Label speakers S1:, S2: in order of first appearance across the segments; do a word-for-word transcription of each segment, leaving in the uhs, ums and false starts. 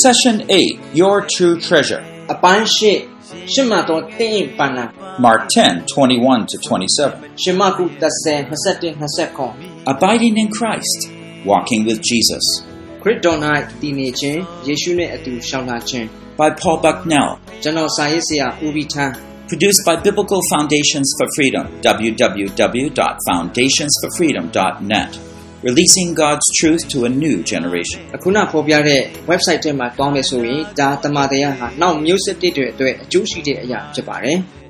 S1: Session eight, Your True Treasure.
S2: အပိုင်းရှစ်ရှင်းမတော်တင်းရင်ပန္နာ
S1: Mark ten, twenty-one to twenty-seven.
S2: ရှင်းမကုသစဲ၂၁ ၂၉
S1: Abiding in Christ, walking with Jesus.
S2: ခရစ်တော်၌တည်နေခြင်းယေရှုနှင့်အတူရှောင်လာခြင်း
S1: By Paul Bucknell.
S2: ကျွန်တော်စာရေးဆရာဦးဘီထန်း
S1: Produced by Biblical Foundations for Freedom, w w w dot foundations for freedom dot net. Releasing God's truth to a new generation.
S2: အခုနဖော်ပြတဲ့ website ထဲမှာတောင်းမယ်ဆိုရင်ဒါတမန်တရားဟာနောက်မျိုးဆက်တစ်တွေအတွက်အကျိုးရှိတဲ့အရာဖြစ်ပါတယ်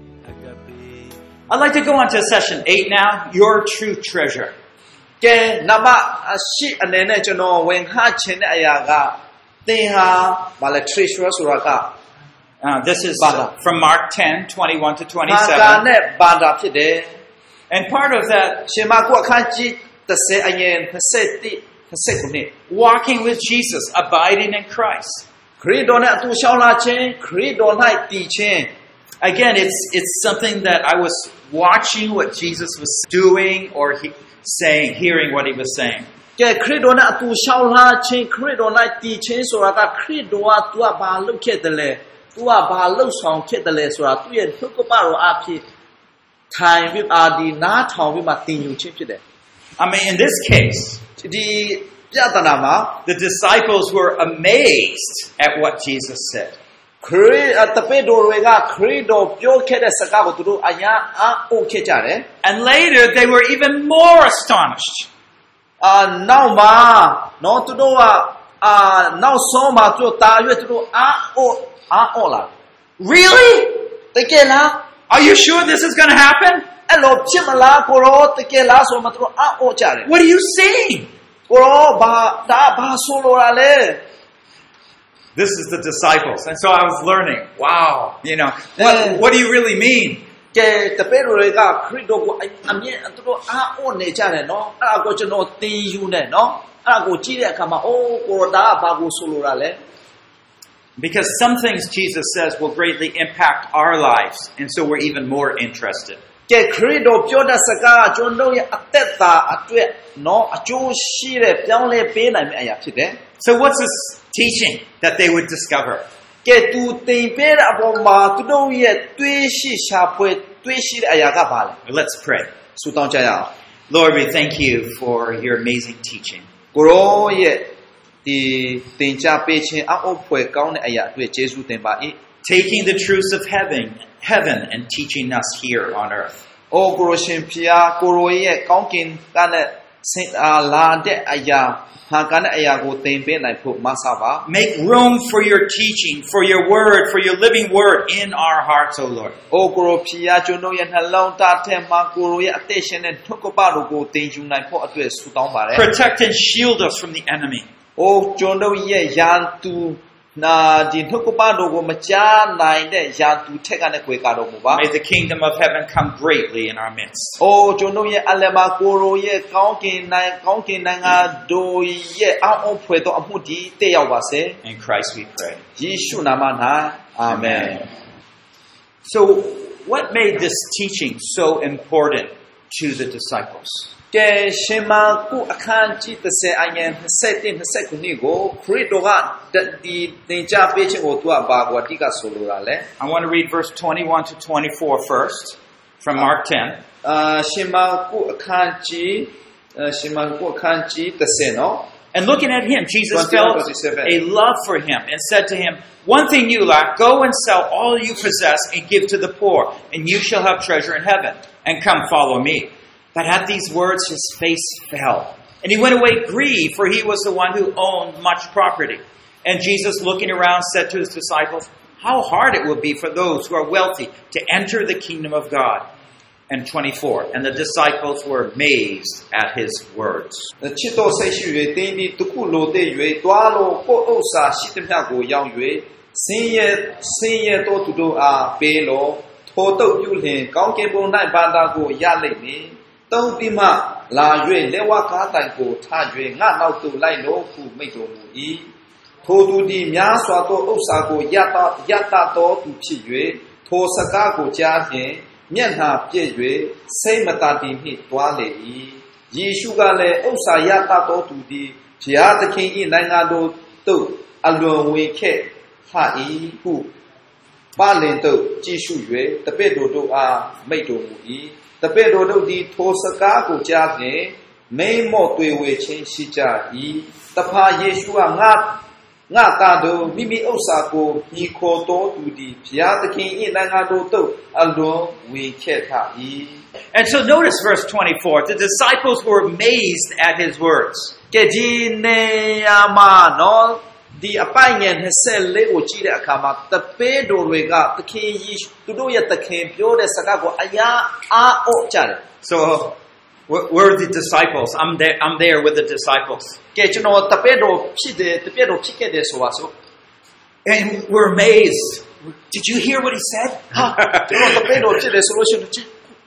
S1: I'd like to go on to session eight now, Your True Treasure.
S3: ကဲနမအရှိအနေနဲ့ကျွန်တော်ဝင်ခခြင်းတဲ့အရာကသင်ဟာဘာလဲ treasure ဆိုတာက
S1: Uh, this is uh, from Mark ten, twenty-one to
S3: ဘာ
S1: twenty-seven.
S3: သာနဲ့ဘာသာဖြစ်တယ်
S1: And part of that,
S3: ရှင်မကုအခန်းကြီးတစ်အငယ်၂၁ ၂၉နှစ်
S1: walking with Jesus, abiding in Christ.
S3: ခရစ်တော်နဲ့အတူရှောင်လာခြင်းခရစ်တော်၌တည်ခြင်း
S1: Again, it's it's something that I was watching what Jesus was doing or he, saying, hearing what he was saying.
S3: ကဲခရစ်တော်နဲ့အတူရှောင်လာခြင်းခရစ်တော်၌တည်ခြင်းဆိုတာကခရစ်တော်က तू ကဘာလုပ်ခဲ့တယ်လဲ तू ကဘာလုပ်ဆောင်ခဲ့တယ်လဲဆိုတာသူ့ရဲ့နှုတ်ကပတော်အဖြစ်ထိုင်ပြီးအာဒီနားထောင်ပြီးမှသင်ယူခြင်းဖြစ်တယ်
S1: I mean, in this case,
S3: ဒီပြဿနာမှာ
S1: the disciples were amazed at what Jesus said.
S3: ခရစ်တပည့်တော်တွေကခရစ်တော်ပြောခဲ့တဲ့စကားကိုသူတို့အညာအိုးခဲ့ကြတယ်
S1: And later, they were even more astonished.
S3: အာနောက်မှာနော်သူတို့ကအာနောက်ဆုံးမှာသူတို့တာရွတ်သူတို့အာအိုးအာအိုးလာ
S1: Really?
S3: တကယ်လား
S1: Are you sure this is going to happen?
S3: အဲ့လိုဖြစ်မလားကိုရောတကယ်လားဆိုမှသူတို့အာအိုးကြတယ်
S1: What are you saying?
S3: ကိုရောဘာဒါဘာဆိုလိုတာလဲ
S1: This is the disciples. And so I was learning. Wow. You know, what, what do you really mean?
S3: ကဲတပည့်တော်တွေကခရစ်တော်ကိုအမြင်သူတို့အာအိုးနေကြတယ်နော်အဲ့ဒါကိုကျွန်တော်သင်ယူနေနော်အဲ့ဒါကိုကြည့်တဲ့အခါမှာအိုးကိုရောဒါဘာကိုဆိုလိုတာလဲ
S1: Because some things Jesus says will greatly impact our lives. And so we're even more interested.
S3: ကဲခရစ်တော်ပြောတဲ့စကားကျွန်တော်ရဲ့အသက်တာအတွက်နော်အကျိုးရှိတဲ့ပြောင်းလဲပေးနိုင်မယ့်အရာဖြစ်တယ်
S1: So what's this teaching that they would discover?
S3: ကဲသူသင်ပေးတဲ့အပေါ်မှာသူတို့ရဲ့တွေးရှိရှာဖွေတွေးရှိတဲ့အရာကဘာလဲ
S1: Let's pray.
S3: ဆုတောင်းကြရအောင်
S1: Lord, we thank you for your amazing teaching.
S3: ကိုရောရဲ့ဒီသင်ကြားပေးခြင်းအအုပ်ဖွယ်ကောင်းတဲ့အရာအတွက်ယေရှုတင်ပါ၏
S1: Taking the truths of heaven, heaven and teaching us here on earth.
S3: အိုကိုရရှင်ဖျားကိုရောရဲ့ကောင်းကင်ကနဲ့ဆင်အားလာတဲ့အရာဟာကနဲ့အရာကိုသင်ပေးနိုင်ဖို့မဆပါ
S1: Make room for your teaching, for your word, for your living word in our hearts, O Lord.
S3: အိုကိုရဖျားကျွန်တော်ရဲ့နှလုံးသားထဲမှာကိုရောရဲ့အသက်ရှင်တဲ့နှုတ်ကပတော်ကိုသင်ယူနိုင်ဖို့အတွက်ဆုတောင်းပါတယ်
S1: Protect and shield us from the enemy.
S3: အိုကျွန်တော်ရဲ့ရန်သူနာဒီနှုတ်ကပတော်ကိုမကြားနိုင်တဲ့ရန်သူထက်ကနေကြွယ်ကာတော်မူပါ
S1: May the kingdom of heaven come greatly in our midst.
S3: အိုကျွန်တော်ရဲ့အလမကိုရောရဲ့ကောင်းကင်နိုင်ကောင်းကင်နိုင်ငံတို့ရဲ့အအုပ်ဖွယ်သောအမှုဒီတည့်ရောက်ပါစေ
S1: In Christ we pray.
S3: ယေရှုနာမ၌အာမင်
S1: So what made this teaching so important to the disciples?
S3: ကဲရှင်မကုအခန်းကြီးတစ်ဆယ်အငယ်၂၁ ၂၉ကိုခရစ်တော်ကဒီသင်ကြားပေးခြင်းကိုသူကဘာကိုအတိကဆိုလိုတာလဲ
S1: I want to read verse twenty-one to twenty-four first from Mark ten.
S3: အာရှင်မကုအခန်းကြီးရှင်မကုအခန်းကြီးတစ်ဆယ်နော်
S1: And looking at him, Jesus
S3: twenty-one,
S1: felt
S3: twenty-seven.
S1: a love for him and said to him, "One thing you lack, go and sell all you possess and give to the poor, and you shall have treasure in heaven. And come follow me." But at these words, his face fell. And he went away grieved, for he was the one who owned much property. And Jesus, looking around, said to his disciples, "How hard it will be for those who are wealthy to enter the kingdom of God." And twenty-four, and the disciples were amazed at his words.
S3: ချစ်တော်စိတ်ရှိ၍တင်းပြီးတခုလိုတဲ့၍တွားလို့ကိုယ်ဥစ္စာရှိသမျှကိုရောင်း၍ဆင်းရဲဆင်းရဲတော်သူတို့အားပေးလို့ထိုတုတ်ပြုလျင်ကောင်းကင်ဘုံ၌ဘာသာကိုရလိမ့်မည်တုံးပြီးမှလာ၍လက်ဝါးကားတိုင်ကိုထား၍ငါနောက်သို့လိုက်လို့ခုမိတ်တော်မူ၏ထိုသူသည်များစွာသောဥစ္စာကိုရတရတတော်သူဖြစ်၍ထိုစကားကိုကြားဖြင့်မျက်နှာပြည့်၍စိတ်မတည်နှင့်တွားလေ၏ယေရှုကလည်းဥစ္စာရတတော်သူသည်ဘုရားသခင်၏နိုင်ငံတော်သို့အလွန်ဝင်ခဲ့ဟာ၏ဟုပါလင်တို့ကြည့်ရှု၍တပည့်တို့တို့အားမိတ်တော်မူ၏တပည့်တော်တို့သည်ထိုစကားကိုကြားဖြင့်မိန်မော့တွေ့ဝေခြင်းရှိကြ၏တဖာယေရှုကငါငါသားတို့မိမိဥစ္စာကိုညီခေါ်တော်သူသည်ဘုရားသခင်၏နိုင်ငံတော်သို့အလွန်ဝင်ခဲ့ထ၏
S1: And so notice verse twenty-four. The disciples were amazed at his words.
S3: ကဲဒီနေရာမှာနော်ဒီအပိုင်ငယ်twenty-fourကိုကြည့်တဲ့အခါမှာတပည့်တော်တွေကသခင်ယေရှုသူတို့ရဲ့သခင်ပြောတဲ့စကားကိုအရာအားအော့ကြတယ်
S1: So we're the disciples. I'm there, I'm there with the disciples.
S3: ကဲကျွန်တော်တပည့်တော်ဖြစ်တယ်တပည့်တော်ဖြစ်ခဲ့တယ်ဆိုပါစို့
S1: And we're amazed. Did you hear what he said?
S3: ဟာကျွန်တော်တပည့်တော်ဖြစ်တယ်ဆိုလို့ရှိရင်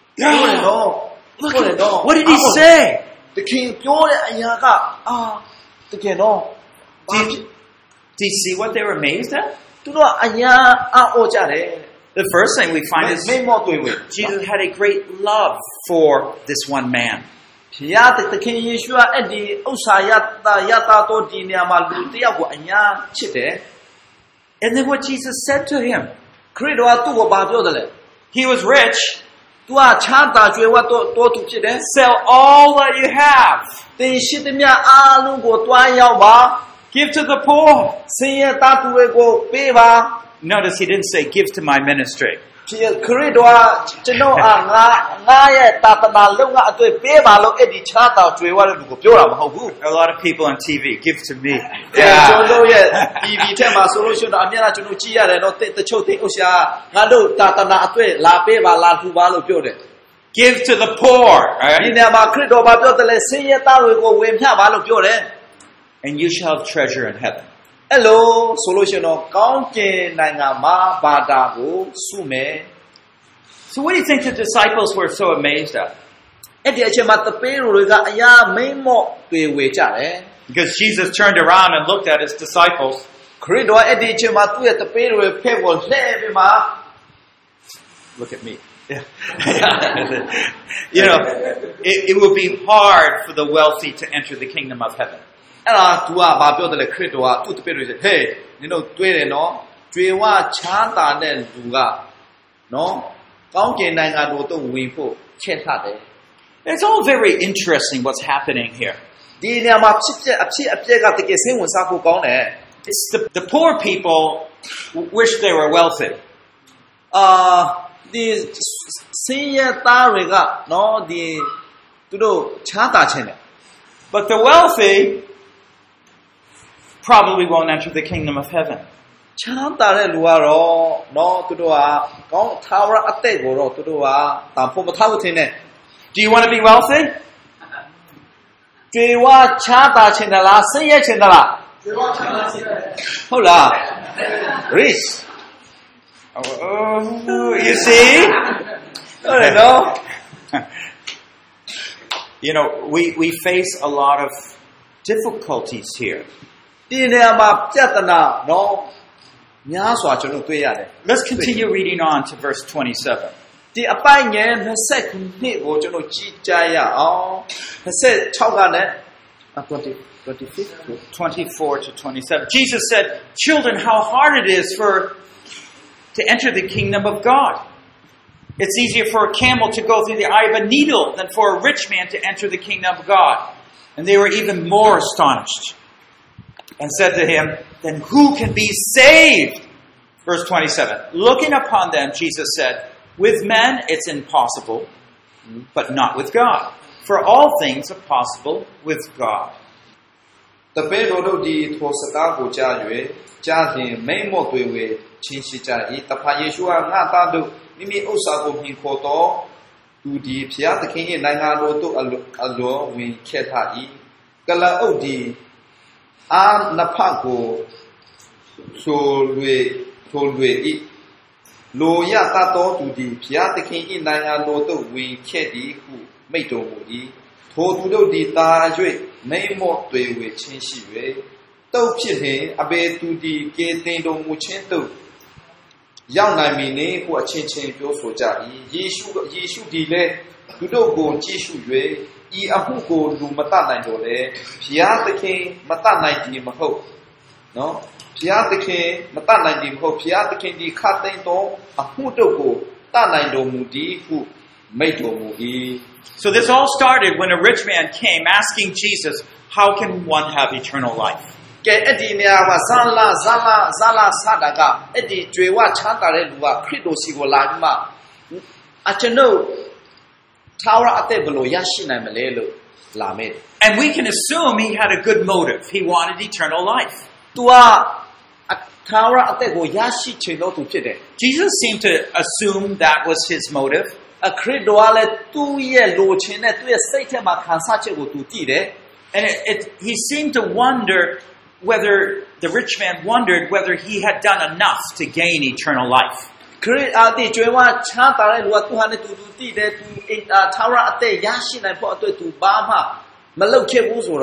S1: Look, what did he say?
S3: သခင်ပြောတဲ့အရာကအာတကယ်တော့
S1: Do you see what they were amazed at?
S3: သူတို့အရာအော့ကြတယ်
S1: The first thing we find is
S3: မိမော့တွေ့ဝေ
S1: Jesus had a great love for this one man.
S3: ဘုရားသခင်ယေရှုကအဲ့ဒီဥစ္စာရတာရတာတော့ဒီနေရာမှာလူတစ်ယောက်ကိုအညာချစ်တယ်
S1: And then what Jesus said to him.
S3: ခရစ်တော်ကသူ့ကိုဘာပြောတယ်လဲ
S1: He was rich.
S3: သူကချမ်းသာကြွယ်ဝတော့တော့သူဖြစ်တယ်
S1: Sell all that you have.
S3: သင်ရှိသမျှအားလုံးကိုတွားရောက်ပါ
S1: Give to the poor.
S3: ဆင်းရဲသားသူတွေကိုပေးပါ
S1: Notice he didn't say give to my ministry.
S3: ခရစ်တော်ကကျွန်တော်အားငါငါရဲ့တာသနာလုံးကအတွေ့ပေးပါလို့အဲ့ဒီချမ်းသာကြွယ်ဝတဲ့လူကိုပြောတာမဟုတ်ဘူး
S1: A lot of people on T V give to me.
S3: ကျွန်တော်ရဲ့ T V ထဲမှာဆိုလို့ရှိရင်တော့အများအားကျွန်တော်ကြည့်ရတယ်နော်တချို့သိဥစ္စာငါတို့တာသနာအတွေ့လာပေးပါလာထူပါလို့ပြောတယ်
S1: Give to the poor.
S3: ဒီနေရာမှာခရစ်တော်ဘာပြောတယ်လဲဆင်းရဲသားတွေကိုဝေမျှပါလို့ပြောတယ်
S1: And you shall have treasure in heaven.
S3: အဲ့လိုဆိုလို့ရှိရင်တော့ကောင်းကင်နိုင်ငံမှာဘာသာကိုစုမယ်
S1: So what do you think the disciples were so amazed at?
S3: အဲ့ဒီအချိန်မှာတပည့်တော်တွေကအရာမိမ့်မော့တွေ့ဝေကြတယ်
S1: Because Jesus turned around and looked at his disciples.
S3: ခရစ်တော်အဲ့ဒီအချိန်မှာသူ့ရဲ့တပည့်တော်တွေဖက်ကိုလှည့်ပြီးမှ
S1: Look at me. You know, it, it will be hard for the wealthy to enter the kingdom of heaven.
S3: အဲ့ဒါ तू ကဘာပြောတယ်လဲခရစ်တော်ကသူ့တပည့်တွေဟေးနင်တို့တွေးတယ်နော်ကြွေဝချမ်းသာတဲ့လူကနော်ကောင်းကင်နိုင်ငံတော်သို့ဝင်ဖို့ချက်ထားတယ်
S1: It's all very interesting what's happening here.
S3: ဒီနေရာမှာဖြစ်ဖြစ်အဖြစ်အပျက်ကတကယ်စိတ်ဝင်စားဖို့ကောင်းတယ်
S1: It's the, the poor people wish they were wealthy.
S3: အာဒီဆင်းရဲသားတွေကနော်ဒီသူတို့ချမ်းသာခြင်းတယ်
S1: But the wealthy probably won't enter the kingdom of heaven.
S3: ချမ်းသာတဲ့လူကတော့နော်သူတို့ကကောင်းသာဝရအသက်ကိုတော့သူတို့ကတန်ဖို့မထားဘူးထင်တယ်
S1: Do you want to be wealthy?
S3: ကြွေဝချမ်းသာခြင်းတလားဆင်းရဲခြင်းတလားကြွေဝချမ်းသာခြင်းဟုတ်လား rich
S1: Oh, you see?
S3: I don't know.
S1: You know, we, we face a lot of difficulties here.
S3: ဒီနေရာမှာပြဿနာနော်များစွာကျွန်တော်တွေ့ရတယ်
S1: Let's continue reading on to verse twenty-seven.
S3: ဒီအပိုင်ငယ်twenty-nineကိုကျွန်တော်ကြည့်ကြရအောင်twenty-sixကနဲ့twenty twenty-five
S1: twenty-four to twenty-seven. Jesus said, "Children, how hard it is for to enter the kingdom of God. It's easier for a camel to go through the eye of a needle than for a rich man to enter the kingdom of God." And they were even more astonished and said to him, "Then who can be saved?" Verse twenty-seven. Looking upon them, Jesus said, "With men it's impossible, but not with God. For all things are possible with God."
S3: တပည့်တော်တို့ဒီထိုစကားကိုကြား၍ကြားရင်မိမ့်မော့တွေ့ဝေချင်းရှိကြ၏တဖာယေရှုကငါသားတို့မိမိဥစ္စာကိုမြင်ခေါ်တော့သူဒီဘုရားသခင်၏နိုင်ငံတော်သို့အလွန်ဝင်ခဲ့ထ၏ကလအုပ်ဒီအာနဖကိုဆိုလွေထိုလွေ၏လိုရတတ်တော်သူဒီဘုရားသခင်၏နိုင်ငံတော်သို့ဝင်ခဲ့သည်ဟုမိန့်တော်မူ၏ထိုသူတို့ဒီတာ၍မိမ့်မော့တွေ့ဝေချင်းရှိ၍တုတ်ဖြစ်လျင်အဘေသူဒီကေတင်တော်မူခြင်းသို့ရောက်နိုင်မည်နှင့်ဟုအချင်းချင်းပြောဆိုကြ၏ယေရှုယေရှုဒီလည်းသူတို့ကိုကြည့်ရှု၍ဤအမှုကိုလူမတတ်နိုင်တော့လေဘုရားသခင်မတတ်နိုင်သည်မဟုတ်နော်ဖျားသခင်မတတ်နိုင်တယ်မဟုတ်ဖျားသခင်ဒီခတ်သိမ်းသောအမှုတို့ကိုတတ်နိုင်တော်မူသည်ဟုမိန့်တော်မူ၏
S1: So this all started when a rich man came asking Jesus, how can one have eternal life?
S3: ကဲအဲ့ဒီနေရာမှာဇာလာဇာလာဇာလာစတာကအဲ့ဒီကြွေဝချမ်းသာတဲ့လူကခရစ်တော်စီကိုလာပြီးမှအကျွန်ုပ်ထာဝရအသက်ဘယ်လိုရရှိနိုင်မလဲလို့လာမယ်
S1: And we can assume he had a good motive. He wanted eternal life.
S3: तू ကထာဝရအသက်ကိုရရှိချင်တော့သူဖြစ်တယ်
S1: Jesus seemed to assume that was his motive.
S3: အခရစ်တော်ကလည်းသူ့ရဲ့လိုချင်တဲ့သူ့ရဲ့စိတ်ထဲမှာခံစားချက်ကိုသူသိတယ်
S1: And it, it, he seemed to wonder whether the rich man wondered whether he had done enough to gain eternal life.
S3: ခရစ်အသည်ကြွယ်ဝချမ်းသာတဲ့လူကသူဟာနဲ့သူသူသိတယ်သူထာဝရအသက်ရရှိနိုင်ဖို့အတွက်သူဘာမှမလုပ်ခဲ့ဘူးဆိုတာ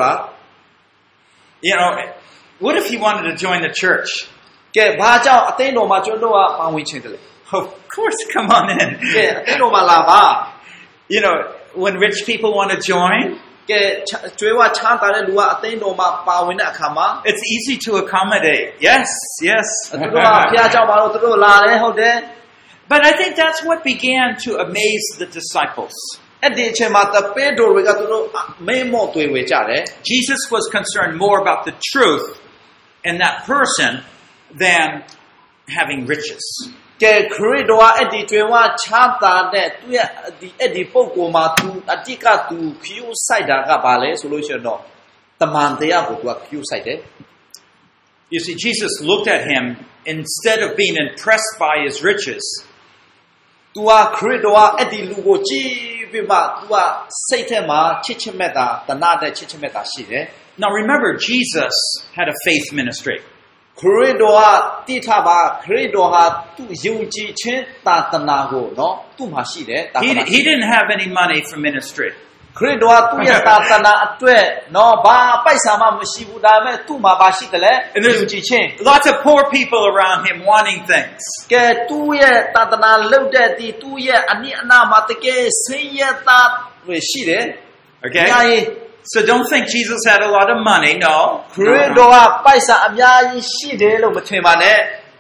S1: You know, what if he wanted to join the church?
S3: ကဲဘာကြောင့်အသင်းတော်မှာကျွန်တော်ကပါဝင်ချင်တယ်လဲ
S1: Of course, come on in.
S3: ကဲအသင်းတော်မှာလာပါ
S1: You know, when rich people want to join,
S3: ကဲကြွယ်ဝချမ်းသာတဲ့လူကအသင်းတော်မှာပါဝင်တဲ့အခါမှာ
S1: it's easy to accommodate. Yes, yes.
S3: သူတို့ကဖျားကြောက်ပါတော့သူတို့လာတယ်ဟုတ်တယ်
S1: But I think that's what began to amaze the disciples.
S3: အဲ့ဒီအချိန်မှာတပည့်တော်တွေကသူတို့မဲမော့တွေ့ဝေကြတယ်
S1: Jesus was concerned more about the truth in that person than having riches.
S3: ကဲခရစ်တော်ကအဲ့ဒီကြွယ်ဝချမ်းသာတဲ့သူရဲ့ဒီအဲ့ဒီပုံကိုယ်မှာသူအတိကသူချူးဆိုင်တာကဘာလဲဆိုလို့ရှိရင်တော့တမန်တရားကိုသူကချူးဆိုင်တယ်
S1: You see, Jesus looked at him instead of being impressed by his riches.
S3: သူကခရစ်တော်ကအဲ့ဒီလူကိုကြည့်ပြီးမှသူကစိတ်ထဲမှာချစ်ချစ်မြတ်တာတနာတဲ့ချစ်ချစ်မြတ်တာရှိတယ်
S1: Now remember, Jesus had a faith ministry.
S3: ခရစ်တော်ကတိထပါခရစ်တော်ဟာသူယုံကြည်ခြင်းသာသနာကိုနော်သူ့မှာရှိတယ်သာသ
S1: He,
S3: နာ
S1: he didn't have any money for ministry.
S3: ခရစ်တော်ကသူ့ရဲ့သာသနာအတွက်နော်ဘာပိုက်ဆံမှမရှိဘူးဒါပေမဲ့သူ့မှာဘာရှိတယ်လဲယုံကြည်ခြင်း
S1: Lots of poor people around him wanting things.
S3: ကဲသူ့ရဲ့သာသနာလုပ်တဲ့ဒီသူ့ရဲ့အနိအနာမှာတကယ်ဆင်းရဲသားတွေရှိတယ်
S1: Okay?
S3: ညာရင်
S1: So don't think Jesus had a lot of money. No.
S3: ခရစ်တော်ကပိုက်ဆံအများကြီးရှိတယ်လို့မထင်ပါနဲ့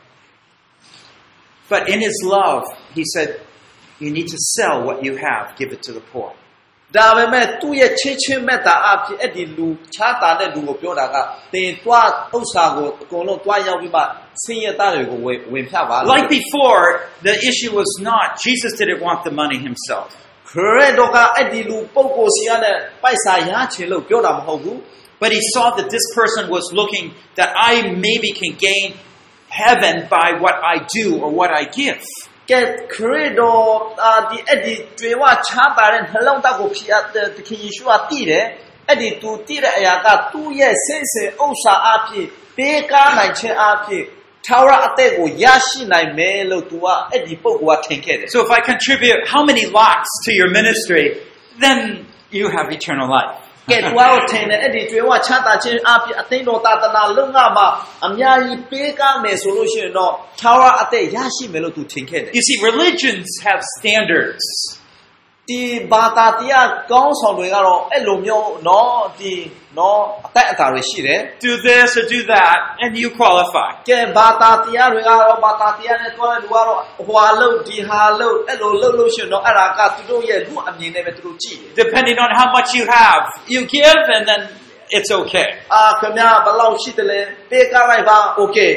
S1: But in his love, he said, you need to sell what you have, give it to the poor.
S3: ဒါပေမဲ့သူ့ရဲ့ချစ်ချင်းမေတ္တာအဖြစ်အဲ့ဒီလူချားတာတဲ့လူကိုပြောတာကတင်သွားဥစ္စာကိုအကုန်လုံးသွားရောက်ပြီးမှဆင်းရဲသားတွေကိုဝင်ဝင်ဖြတ်ပါ
S1: Like before, the issue was not, Jesus didn't want the money himself.
S3: ခရစ်တော်ကအဲ့ဒီလူပုဂ္ဂိုလ်စီရတဲ့ပိုက်ဆံရချင်လို့ပြောတာမဟုတ်ဘူး
S1: But he saw that this person was looking that I maybe can gain heaven by what I do or what I give.
S3: ကဲခရစ်တော်ဒီအဲ့ဒီကြွေဝချမ်းသာတဲ့နှလုံးသားကိုဖြတ်တဲ့သခင်ယေရှုကတည်တယ်အဲ့ဒီသူတည်တဲ့အရာကသူ့ရဲ့စင်စင်ဥစ္စာအဖြစ်ပေးကားနိုင်ခြင်းအဖြစ်ထာဝရအသက်ကိုရရှိနိုင်မယ်လို့သူကအဲ့ဒီပုဂ္ဂိုလ်ကထင်ခဲ့တယ်
S1: So if I contribute how many lakhs to your ministry, then you have eternal life.
S3: ကဲသူကတော့ထင်တယ်အဲ့ဒီကြွေဝချမ်းသာခြင်းအဖြစ်အသိတော်သာသနာလုံငါမှာအများကြီးပေးကားမယ်ဆိုလို့ရှိရင်တော့ထာဝရအသက်ရရှိမယ်လို့သူထင်ခဲ့တယ်
S1: You see, religions have standards.
S3: ဒီဘာသာတရားကောင်းဆောင်တွေကတော့အဲ့လိုမျိုးเนาะဒီเนาะအသက်အတာတွေရှိတယ်
S1: Do this or do that, and you qualify.
S3: ကဲဘာသာတရားတွေကတော့ဘာသာတရားနဲ့တွဲလူကတော့ဟွာလို့ဒီဟာလို့အဲ့လိုလုပ်လို့ရှိရင်တော့အဲ့ဒါကသူတို့ရဲ့လူအမြင်နဲ့ပဲသူတို့ကြည့်တယ်
S1: Depending on how much you have, you give, and then it's okay.
S3: အာခင်ဗျာဘယ်လောက်ရှိတယ်လဲပေးကားလိုက်ပါ okay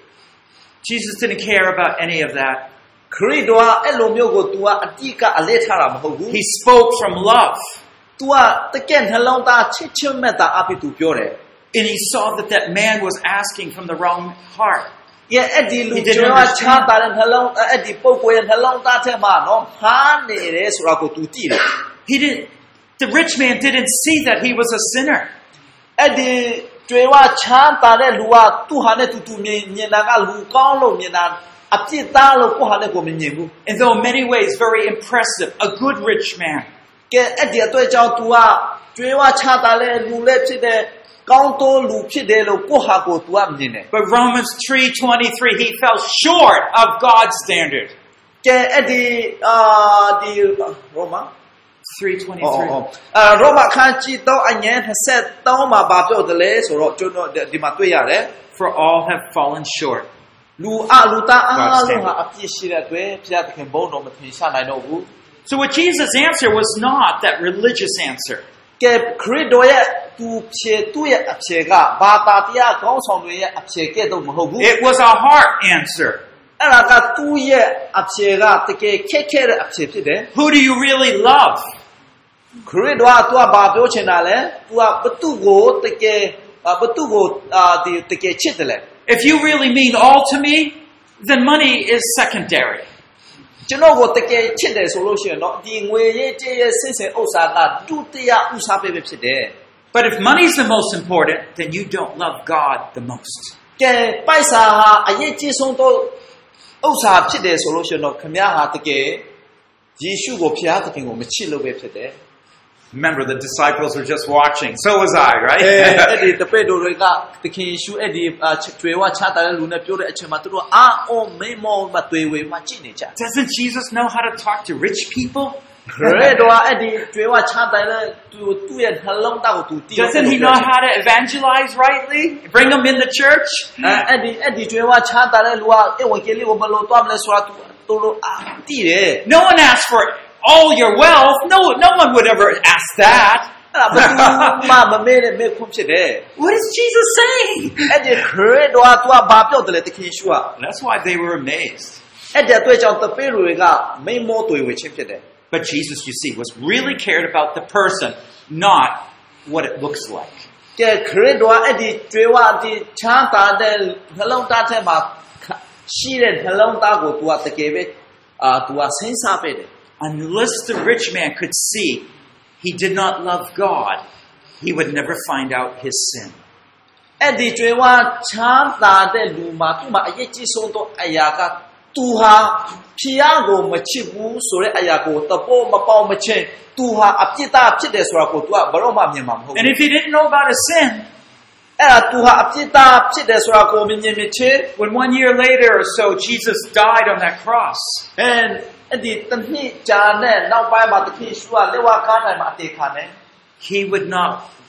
S1: Jesus didn't care about any of that.
S3: ခရစ်တော်ကအဲ့လိုမျိုးကို तू ကအတိကအလေးထားတာမဟုတ်ဘူး
S1: He spoke from love.
S3: तू ကတကယ်နှလုံးသားချစ်ချင်းမြတ်တာအဖြစ် तू ပြောတယ်
S1: And he saw that that man was asking from the wrong heart.
S3: ရဲ့အဲ့ဒီလူကျွမ်းချမ်းသာတဲ့နှလုံးအဲ့ဒီပုဂ္ဂိုလ်ရဲ့နှလုံးသားထဲမှာနော်ဟာနေတယ်ဆိုတာကို तू သိတယ်
S1: He didn't. The rich man didn't see that he was a sinner.
S3: အဲ့ဒီကျွေးဝချမ်းသာတဲ့လူကသူ့ဟာနဲ့ तू တူမြင်မြင်တာကလူကောင်းလို့မြင်တာအပြစ်သားလို့ကိုယ့်ဟာနဲ့ကိုယ်မမြင်ဘူး
S1: And though in many ways very impressive, a good rich man.
S3: ကဲအဲ့ဒီအတွက်ကြောင့် तू ကကျွေးဝချမ်းသာတဲ့လူလည်းဖြစ်တဲ့ကောင်းသောလူဖြစ်တယ်လို့ကိုယ့်ဟာကိုယ် तू ကမြင်တယ်
S1: But Romans three twenty-three, he fell short of God's standard.
S3: ကဲအဲ့ဒီအာဒီ Roma
S1: three twenty-three.
S3: အာရောမအခန်းကြီးသုံးအငယ်၂၃မှာဘာပြောတယ်လဲဆိုတော့ကျွန်တော်ဒီမှာတွေ့ရတယ်
S1: For all have fallen short.
S3: လူအလူသားအားလုံးဟာအပြစ်ရှိတဲ့အတွက်ဘုရားသခင်ဘုန်းတော်မထင်ရှားနိုင်တော့ဘူး
S1: So what Jesus' answer was not that religious answer.
S3: ကဲခရစ်တော်ရဲ့သူဖြေသူ့ရဲ့အဖြေကဘာသာတရားကောင်းဆောင်တွေရဲ့အဖြေကဲ့သို့မဟုတ်ဘူး
S1: It was a heart answer.
S3: အဲ့ဒါကသူ့ရဲ့အဖြေကတကယ်ခက်ခဲတဲ့အဖြေဖြစ်တယ်
S1: Who do you really love?
S3: ခရစ်တော်ကသူကဘာပြောချင်တာလဲသူကဘသူကိုတကယ်ဘသူကိုအာဒီတကယ်ချစ်တယ်လဲ
S1: If you really mean all to me, then money is secondary.
S3: ကျွန်တော်ကိုတကယ်ချစ်တယ်ဆိုလို့ရှိရင်တော့ဒီငွေရေးကြေးရေးစင်စင်ဥစ္စာကဒုတိယဥစ္စာပဲဖြစ်တယ်
S1: But if money is the most important, then you don't love God the most.
S3: ကဲပိုက်စာဟာအရေးကြီးဆုံးတော့ဥစ္စာဖြစ်တယ်ဆိုလို့ရှိရင်တော့ခမည်းဟာတကယ်ယေရှုကိုဖျားသခင်ကိုမချစ်လို့ပဲဖြစ်တယ်
S1: Remember, the disciples were just watching. So was I,
S3: အဲ့
S1: right?
S3: ဒီတပည့်တော်တွေကသခင်ယေရှုအဲ့ဒီကျွေးဝချတာတဲ့လူနဲ့ပြောတဲ့အချိန်မှာသူတို့အာအော်မေမောမတွေ့ဝေမှကြည့်နေကြ
S1: Doesn't Jesus know how to talk to rich people?
S3: ခရစ်တော်အဲ့ဒီကျွေးဝချတာတဲ့သူသူ့ရဲ့နှလုံးသားကိုသူတည်
S1: Doesn't he know how to evangelize rightly? Bring them in the church?
S3: အဲ့ဒီအဲ့ဒီကျွေးဝချတာတဲ့လူကအဝံကေလေးကိုဘယ်လိုသွားမလဲဆိုတာသူသူတို့အာတည်တယ်
S1: No one asked for all your wealth. No, no one would ever ask that.
S3: အဲ့ဒါဘာမှမမေ့နဲ့မေ့ခွန်းဖြစ်တယ်
S1: What is Jesus saying?
S3: အဲ့ဒီခရစ်တော်ကသူကဘာပြောတယ်လဲသခင်ယေရှုက
S1: That's why they were amazed.
S3: အဲ့ဒီအတွက်ကြောင့်တပည့်တွေကမိမောတွေ့ဝေခြင်းဖြစ်တယ်
S1: But Jesus, you see, was really cared about the person, not what it looks like.
S3: ကဲခရစ်တော်အဲ့ဒီကျွေးဝဒီချမ်းသာတဲ့နှလုံးသားထဲမှာရှိတဲ့နှလုံးသားကိုသူကတကယ်ပဲအာသူကစဉ်းစားပေးတယ်
S1: Unless the rich man could see he did not love God, he would never find out his sin.
S3: အဲ့ဒီကျွေးဝချမ်းသာတဲ့လူမှာသူ့မှာအရေးကြီးဆုံးသောအရာကသူဟာဖျားကိုမချစ်ဘူးဆိုတဲ့အရာကိုတပေါ်မပေါမချင်းသူဟာအပြစ်သားဖြစ်တယ်ဆိုတာကိုသူကဘယ်တော့မှမြင်မှာမဟုတ်ဘူး
S1: And if he didn't know about his sin,
S3: အဲ့ဒါသူဟာအပြစ်သားဖြစ်တယ်ဆိုတာကိုမြင်မြင်ချင်း
S1: when one year later or so Jesus died on that cross,
S3: and အဲ့ဒီတနှစ်ကြာနဲ့နောက်ပိုင်းမှာတခင်ရှုကလက်ဝါးကားတိုင်းမှာအသေးခံတယ်
S1: he would not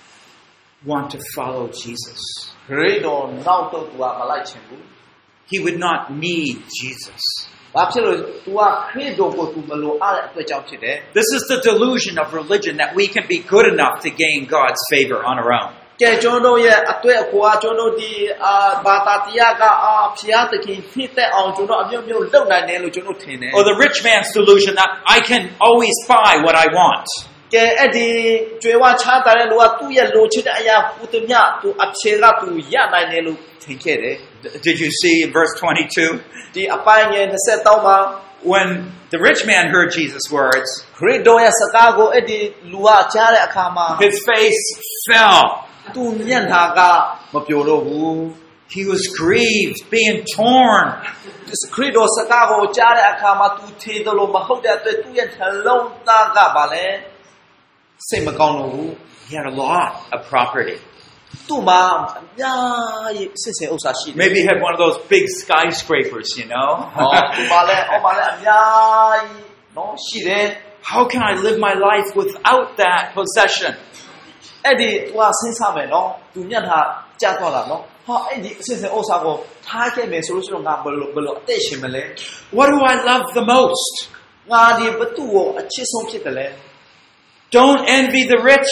S1: want to follow Jesus.
S3: ခရစ်တော်နောက်တော့သူကမလိုက်ချင်ဘူး
S1: He would not need Jesus.
S3: ဘာဖြစ်လို့သူကခရစ်တော်ကိုသူမလိုအားတဲ့အတွက်ကြောင့်ဖြစ်တယ်
S1: This is the delusion of religion that we can be good enough to gain God's favor on our own.
S3: ကဲကျွန်တော်ရဲ့အတွေ့အခေါ်ကျွန်တော်ဒီအာဘာသာတရားကအာဖျားသခင်ဖြစ်တဲ့အောင်ကျွန်တော်အမျိုးမျိုးလုပ်နိုင်တယ်လို့ကျွန်တော်ထင်တယ်
S1: Or the rich man's delusion that I can always buy what I want.
S3: ကဲအဲ့ဒီကျွေးဝချမ်းသာတဲ့လူကသူ့ရဲ့လိုချင်တဲ့အရာဟူသမျှသူအဖြေကသူရနိုင်တယ်လို့ထင်ခဲ့တယ်
S1: Did you see in verse twenty-two?
S3: ဒီအပိုင်းငယ်၂၃မှာ
S1: When the rich man heard Jesus' words,
S3: ခရစ်တော်ရဲ့စကားကိုအဲ့ဒီလူကကြားတဲ့အခါမှာ
S1: his face fell.
S3: သူမျက်နှာကမပြိုတော့ဘူး
S1: He was grieved, being torn.
S3: ခရစ်တော်စကားကိုကြားတဲ့အခါမှာသူထင်တယ်လို့မဟုတ်တဲ့အတွက်သူ့ရဲ့နှလုံးသားကပါလဲစိတ်မကောင်းတော့ဘူး
S1: He had a lot of property.
S3: သူ့မှာအများကြီးစစ်စစ်ဥစ္စာရှိတယ်
S1: Maybe he had one of those big skyscrapers, you know?
S3: ဟောသူ့မှာလဲအော်မှာလဲအများကြီးနော်ရှိတယ်
S1: How can I live my life without that possession?
S3: အဲ့ဒီသူကစဉ်းစားမယ်နော်သူမျက်နှာကျသွားတာနော်ဟာအဲ့ဒီစစ်စစ်ဥစ္စာကိုထားခဲ့မယ်ဆိုလို့ရှိရင်ငါဘယ်လိုဘယ်လိုအသက်ရှင်မလဲ
S1: What do I love the most?
S3: ငါဒီဘသူ့ကိုအချစ်ဆုံးဖြစ်တယ်လဲ
S1: Don't envy the rich.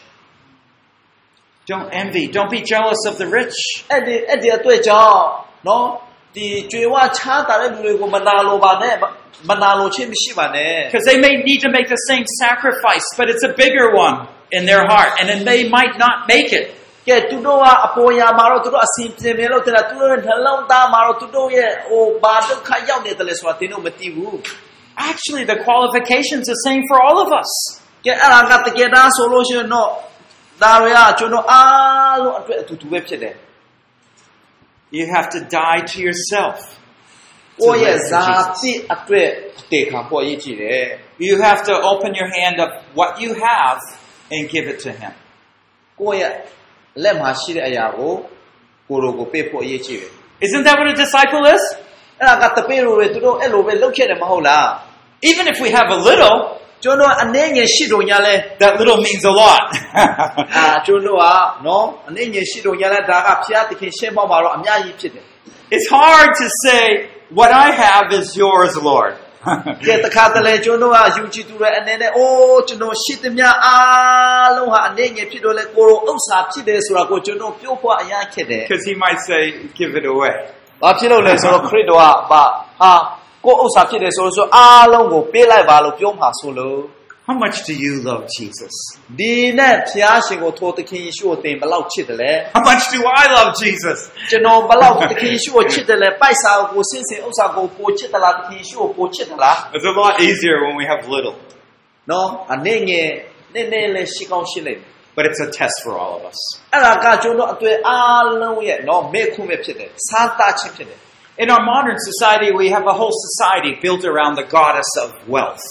S1: Don't envy. Don't be jealous of the rich.
S3: အဲ့ဒီအဲ့ဒီအတွက်ကြောင့်နော်ဒီကျွေဝချမ်းသာတဲ့လူတွေကိုမနာလိုပါနဲ့မနာလိုခြင်းမရှိပါနဲ့
S1: Because they may need to make the same sacrifice, but it's a bigger one in their heart, and then they might not make it.
S3: ကဲသူတို့ကအပေါ်ရာမှာတော့သူတို့အစဉ်ပြေမယ်လို့တဲ့သူတို့ရဲ့နှလုံးသားမှာတော့သူတို့ရဲ့ဟိုဘာဒုက္ခရောက်နေတယ်လဲဆိုတာသင်တို့မသိဘူး
S1: Actually, the qualifications are the same for all of us.
S3: ကဲအဲ့ဒါကတကယ်တမ်းဆိုလို့ရှိရင်တော့ဒါတွေကကျွန်တော်အားလုံးအတွက်အတူတူပဲဖြစ်တယ်
S1: You have to die to yourself.
S3: ကိုယ့်ရဲ့ဇာတိအတွက်တေခံပေါ်ရည်ကြည့်တယ်
S1: You have to open your hand of what you have and give it to Him.
S3: ကိုယ့်ရဲ့လက်မှာရှိတဲ့အရာကိုကိုယ်လိုကိုပေးဖို့အရေးကြီးတယ်
S1: Isn't that what a disciple is?
S3: အဲ့ဒါကတပည့်တွေသူတို့အဲ့လိုပဲလုပ်ခဲ့တယ်မဟုတ်လား
S1: Even if we have a little,
S3: ကျွန်တော်အနေငယ်ရှိတော့ညာလဲ
S1: that little means a lot.
S3: အာကျွန်တော်ကနော်အနေငယ်ရှိတော့ညာလဲဒါကဖျားသခင်ရှင်းပေါမှာတော့အများကြီးဖြစ်တယ်
S1: It's hard to say what I have is yours, Lord.
S3: ကဲတခါတလေကျွန်တော်ကယူကြည်သူတွေအနေနဲ့အိုးကျွန်တော်ရှိသမျှအားလုံးဟာအနေငယ်ဖြစ်တော့လဲကိုရောဥစ္စာဖြစ်တယ်ဆိုတာကိုကျွန်တော်ပြောဖို့အရင်ခက်တယ်
S1: Because he might say, give it away.
S3: ဘာဖြစ်လို့လဲဆိုတော့ခရစ်တော်ကဘာဟာကိုဥစ္စာဖြစ်တယ်ဆိုလို့ဆိုအားလုံးကိုပေးလိုက်ပါလို့ပြောမှာဆိုလို့
S1: How much do you love Jesus?
S3: ဒီနဲ့ဖျားရှင်ကိုထိုသခင်ယေရှုကိုသင်ဘယ်လောက်ချစ်တယ်လဲ
S1: How much do I love Jesus?
S3: ကျွန်တော်ဘယ်လောက်သခင်ယေရှုကိုချစ်တယ်လဲပိုက်စာကိုစင်စင်ဥစ္စာကိုပိုချစ်တယ်လားသခင်ယေရှုကိုပိုချစ်တယ်လား
S1: It's a lot easier when we have little.
S3: နော်အနေငယ်နည်းနည်းလေးရှိကောင်းရှိလိမ့်မယ်
S1: But it's a test for all of us.
S3: အဲ့ဒါကကျွန်တော်အတွေ့အားလုံးရဲ့နော်မေခုမဲ့ဖြစ်တယ်စားတချင်းဖြစ်တယ်
S1: In our modern society, we have a whole society built around the goddess of wealth.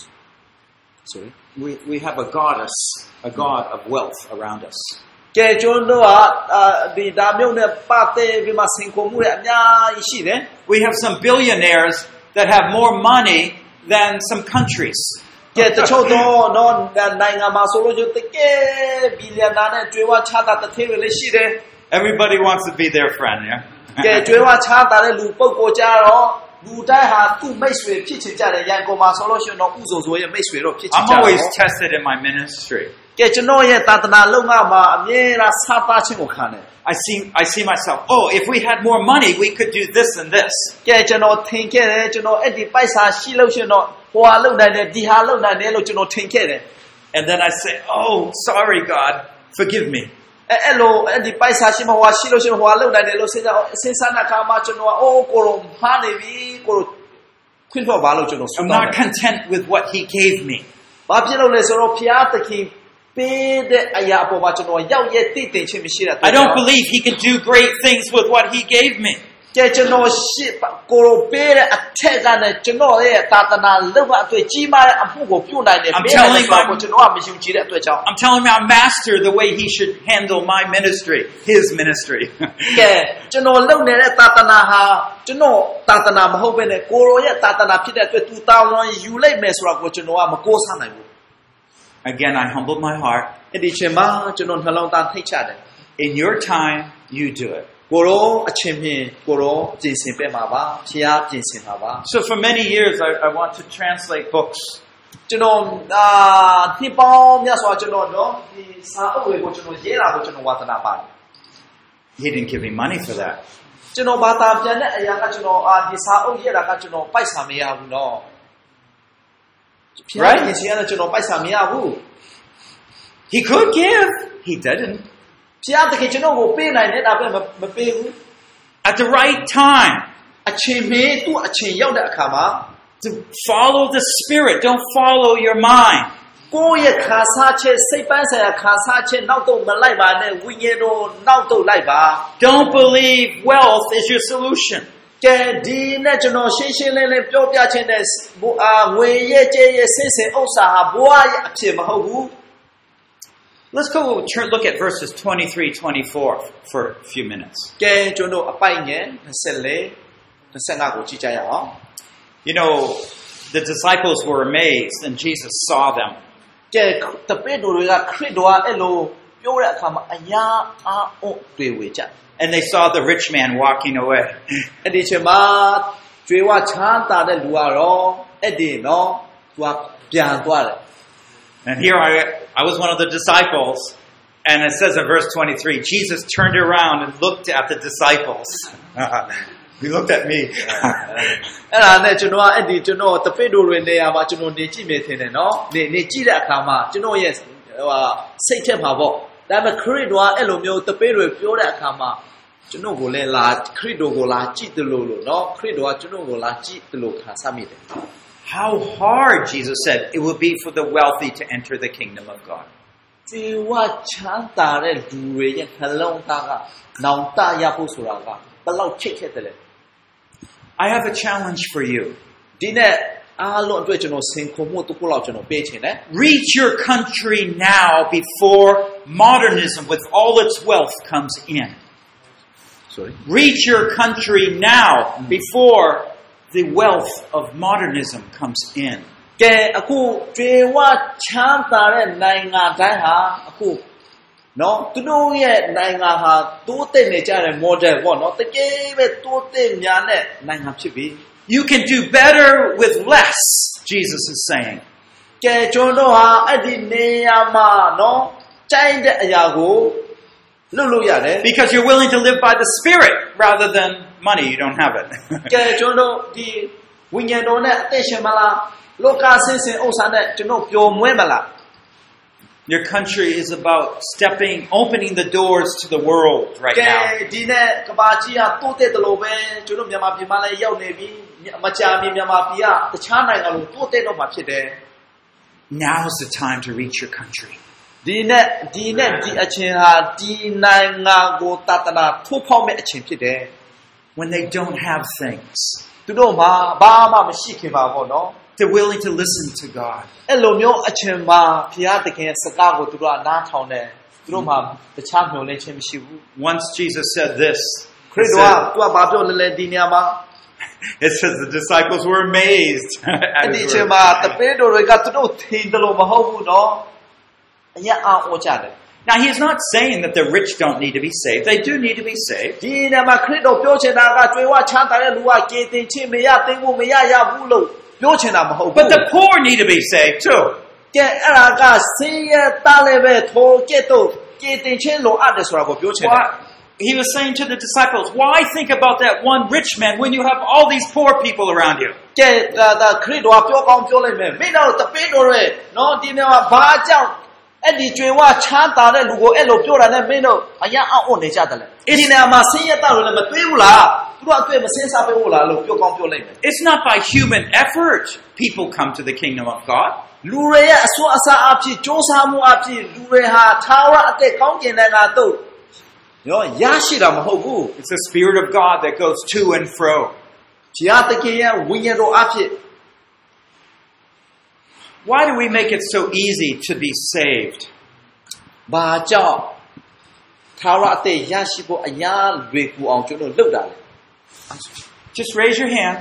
S3: Sorry.
S1: We, we have a goddess, a god of wealth around us.
S3: ကဲကျွန်တော်ကဒီဒါမျိုးနဲ့ပတ်သက်ပြီးမှစင်ကုန်မှုတွေအများကြီးရှိတယ်
S1: We have some billionaires that have more money than some countries.
S3: ကဲတချို့တော့နော်နိုင်ငံမှာဆိုလို့တကယ်ဘီလီယံနာနဲ့ကျွေးဝချတာတစ်ထည်တွေလည်းရှိတယ်
S1: Everybody wants to be their friend, yeah?
S3: ကဲကျွေးဝချတာတဲ့လူပုဂ္ဂိုလ်ကြတော့လူတိုင်းဟာသူ့မိတ်ဆွေဖြစ်ချင်ကြတယ်ရန်ကုန်မှာဆိုလို့ရှိရင်တော့ဥစုံဆိုရဲ့မိတ်ဆွေတော့ဖြစ်ချင်ကြတယ်
S1: I'm always tested in my ministry.
S3: ကဲကျွန်တော်ရဲ့သာသနာလုပ်ငန်းမှာအမြဲတမ်းစားသားခြင်းကိုခံတယ်
S1: I see I see myself, oh, if we had more money, we could do this and this.
S3: ကဲကျွန်တော်ထင်ခဲ့တယ်ကျွန်တော်အဲ့ဒီပိုက်ဆာရှိလို့ရှိရင်တော့ဟိုဟာလုပ်နိုင်တယ်ဒီဟာလုပ်နိုင်တယ်လို့ကျွန်တော်ထင်ခဲ့တယ်
S1: And then I say, oh, sorry, God, forgive me.
S3: အဲ့အဲ့လိုအဲ့ဒီပိုက်ဆာရှိမှဟိုဟာရှိလို့ရှိရင်ဟိုဟာလုပ်နိုင်တယ်လို့စဉ်းစားစဉ်းစားတဲ့အခါမှာကျွန်တော်ကအိုးကိုရောမှားနေပြီကိုရောခွင့်တော့ပါလို့ကျွန်တော်ဆုတော
S1: I'm
S3: င်းတယ်
S1: not content with what he gave me.
S3: ဘာဖြစ်လို့လဲဆိုတော့ဖျားသခင်ပေးတဲ့အရာအပေါ်မှာကျွန်တော်ရောက်ရဲ့တည်တည်ခြင်းမရှိတဲ့
S1: I don't believe he could do great things with what he gave me.
S3: ကဲကျွန်တော်ရှိကိုရောပေးတဲ့အထက်ကနဲ့ကျွန်တော်ရဲ့သာသနာလုပ်တဲ့အတွေ့ကြီးမားတဲ့အမှုကိုပြုနိုင်တယ်ပေးတယ်ဆိုတော့ကျွန်တော်ကမယုံကြည်တဲ့အတွက်ကြောင့်
S1: I'm telling my master the way he should handle my ministry, his ministry.
S3: ကဲကျွန်တော်လုပ်နေတဲ့သာသနာဟာကျွန်တော်သာသနာမဟုတ်ဘဲနဲ့ကိုရောရဲ့သာသနာဖြစ်တဲ့အတွက်သူတာဝန်ယူလိုက်မယ်ဆိုတာကိုကျွန်တော်ကမကိုးစားနိုင်ဘူး
S1: Again, I humbled my heart.
S3: အဲ့ဒီချိန်မှာကျွန်တော်နှလုံးသားထိတ်ချတယ်
S1: In your time, you do it.
S3: ကိုရောအချင်းမြင်ကိုရောပြင်ဆင်ပေးမှာပါဖျားပြင်ဆင်မှာပါ
S1: So for many years, I, I want to translate books.
S3: ကျွန်တော်အာဒီပေါင်းမြတ်စွာကျွန်တော်နော်ဒီစာအုပ်တွေကိုကျွန်တော်ရေးတာကိုကျွန်တော်ဝါသနာပါတယ်
S1: He didn't give me money for that.
S3: ကျွန်တော်ဘာသာပြန်တဲ့အရာကကျွန်တော်အာဒီစာအုပ်ရေးတာကကျွန်တော်ပိုက်ဆံမရဘူးနော်
S1: Right?
S3: ဒီစီကတော့ကျွန်တော်ပိုက်ဆံမရဘူး
S1: He could give. He didn't.
S3: ဖျားတကယ်ကျွန်တော်ကိုပေးနိုင်တယ်ဒါပေမဲ့မပေးဘူး
S1: At the right time,
S3: အချိန်မေးသူ့အချိန်ရောက်တဲ့အခါမှာ
S1: to follow the Spirit. Don't follow your mind.
S3: ကိုယ့်ရဲ့ခါစားချက်စိတ်ပန်းဆိုင်ရာခါစားချက်နောက်တော့မလိုက်ပါနဲ့ဝိညာဉ်တော်နောက်တော့လိုက်ပါ
S1: Don't believe wealth is your solution.
S3: ကဲဒီနဲ့ကျွန်တော်ရှင်းရှင်းလင်းလင်းပြောပြချင်တဲ့အာငွေရဲ့ကျဲရဲ့စိတ်စင်ဥစ္စာဟာဘဝရဲ့အဖြစ်မဟုတ်ဘူး
S1: Let's go turn, look at verses twenty-three, twenty-four for a few minutes.
S3: ကဲကျွန်တော်အပိုက်ငယ်twenty-four, twenty-fiveကိုကြည့်ကြရအောင်
S1: You know, the disciples were amazed and Jesus saw them.
S3: ကဲတပည့်တော်တွေကခရစ်တော်ကအဲ့လိုပြောတဲ့အခါမှာအရာအားအုပ်တွေ့ဝေကြ
S1: And they saw the rich man walking away.
S3: အဲ့ဒီချိန်မှာကျွေးဝချမ်းသာတဲ့လူကတော့အဲ့ဒီနော်သူကပြန်သွားတယ်
S1: And here I, I was one of the disciples. And it says in verse twenty-three, Jesus turned around and looked at the disciples. He looked at me.
S3: အဲ့ဒါနဲ့ကျွန်တော်ကအဲ့ဒီကျွန်တော်တပည့်တော်တွေနေရာမှာကျွန်တော်နေကြည့်နေထင်တယ်နော်နေနေကြည့်တဲ့အခါမှာကျွန်တော်ရဲ့ဟိုဟာစိတ်ထက်မှာပေါ့ဒါပေမဲ့ခရစ်တော်ကအဲ့လိုမျိုးတပည့်တွေပြောတဲ့အခါမှာကျွန်တော်ကိုလည်းလာခရစ်တော်ကိုလာကြည့်တယ်လို့လို့နော်ခရစ်တော်ကကျွန်တော်ကိုလာကြည့်တယ်လို့ခံစားမိတယ်
S1: How hard, Jesus said, it will be for the wealthy to enter the kingdom of God.
S3: ဒီဝချမ်းသာတဲ့လူတွေရဲ့နှလုံးသားကနောင်တရဖို့ဆိုတာကဘယ်လောက်ချစ်ခဲ့တယ်လဲ
S1: I have a challenge for you.
S3: ဒီနေ့အားလုံးအတွက်ကျွန်တော်စင်ခုံမှုတစ်ခုလောက်ကျွန်တော်ပေးချင်တယ်
S1: Reach your country now before modernism with all its wealth comes in.
S3: Sorry.
S1: Reach your country now before the wealth of modernism comes in.
S3: ကဲအခုကျွေဝချမ်းသာတဲ့နိုင်ငံတိုင်းဟာအခုနော်သူတို့ရဲ့နိုင်ငံဟာတိုးတက်နေကြတဲ့ model ပေါ့နော်တကယ်ပဲတိုးတက်များတဲ့နိုင်ငံဖြစ်ပြီ
S1: You can do better with less, Jesus is saying.
S3: ကဲကျွန်တော်ဟာအဲ့ဒီနေရာမှာနော်ကြိုက်တဲ့အရာကိုလုပ်လို့ရတယ်
S1: Because you're willing to live by the Spirit rather than money, you don't have it.
S3: ကဲကျွန်တော်ဒီဝိညာဉ်တော်နဲ့အသက်ရှင်မလားလောကဆင်းဆင်းဥစ္စာနဲ့ကျွန်တော်ပျော်မွေးမလား
S1: Your country is about stepping, opening the doors to the world right
S3: ကဲ
S1: now.
S3: ဒီနဲ့ကဘာကြီးကတိုးတက်တယ်လို့ပဲကျွန်တော်မြန်မာပြည်မှာလည်းရောက်နေပြီမကြာမီမြန်မာပြည်ကတခြားနိုင်ငံလို့တိုးတက်တော့မှာဖြစ်တယ်
S1: Now's the time to reach your country.
S3: ဒီနဲ့ဒီနဲ့ဒီအချိန်ဟာဒီနိုင်ငံကိုတတ်တနာထိုးဖောက်မဲ့အချိန်ဖြစ်တယ်
S1: When they don't have things,
S3: သူတို့မှာဘာမှမရှိခင်ပါပေါ့နော်
S1: they're willing to listen to God.
S3: အဲ့လိုမျိုးအချိန်မှာဘုရားသခင်စကားကိုသူတို့ကနားထောင်တယ်သူတို့မှာတခြားမျှော်လင့်ခြင်းမရှိဘူး
S1: Once Jesus said this,
S3: ခရစ်တော်ကသူကဘာပြောလဲလဲဒီနေရာမှာ
S1: it says the disciples were amazed
S3: အဲ့
S1: at
S3: ဒီ
S1: his
S3: အချိန်
S1: word.
S3: မှာတပည့်တော်တွေကသူတို့ထင်တယ်လို့မဟုတ်ဘူးနော်အညာအောင်ဩကြတယ်
S1: Now, he's not saying that the rich don't need to be saved. They do need to be saved.
S3: ဒီနေရာမှာခရစ်တော်ပြောချင်တာကကျွေးဝချမ်းသာတဲ့လူကကေတင်ချင်းမရသိမ်းဖို့မရရဘူးလို့ပြောချင်တာမဟုတ်ဘူး
S1: But the poor need to be saved too.
S3: ကဲအဲ့ဒါကဆင်းရဲသားလည်းပဲထိုကဲ့သို့ကေတင်ချင်းလိုအပ်တယ်ဆိုတာကိုပြောချင်တယ်
S1: Why, he was saying to the disciples, why think about that one rich man when you have all these poor people around you?
S3: ကဲဒါခရစ်တော်ပြောကောင်းပြောလိုက်မယ်မင်းတို့တပည့်တော်ရဲ့နော်ဒီနေရာမှာဘာကြောင့်အဲ့ဒီကျွေဝချမ်းသာတဲ့လူကိုအဲ့လိုပြောတာနဲ့မင်းတို့အရာအောင့်နေကြတယ်လေဒီနေရာမှာဆင်းရဲသားလို့လည်းမတွေးဘူးလားသူတို့အတွေ့မစင်းစားပေးဘူးလားလို့ပြောကောင်းပြောလိုက်မယ်
S1: It's not by human effort people come to the kingdom of God.
S3: လူတွေရဲ့အစွမ်းအစားအဖြစ်စ조사မှုအဖြစ်လူတွေဟာသာဝရအသက်ကောင်းကျင်တဲ့ကတော့ရောရရှိတာမဟုတ်ဘူး
S1: It's the Spirit of God that goes to and fro.
S3: ဘုရားသခင်ရဲ့ဝိညာဉ်တော်အဖြစ်
S1: Why do we make it so easy to be saved?
S3: ဘာကြောင့်သာဝရအသက်ရရှိဖို့အရာတွေကူအောင်ကျွန်တော်လုပ်တာလဲ
S1: Just raise your hand.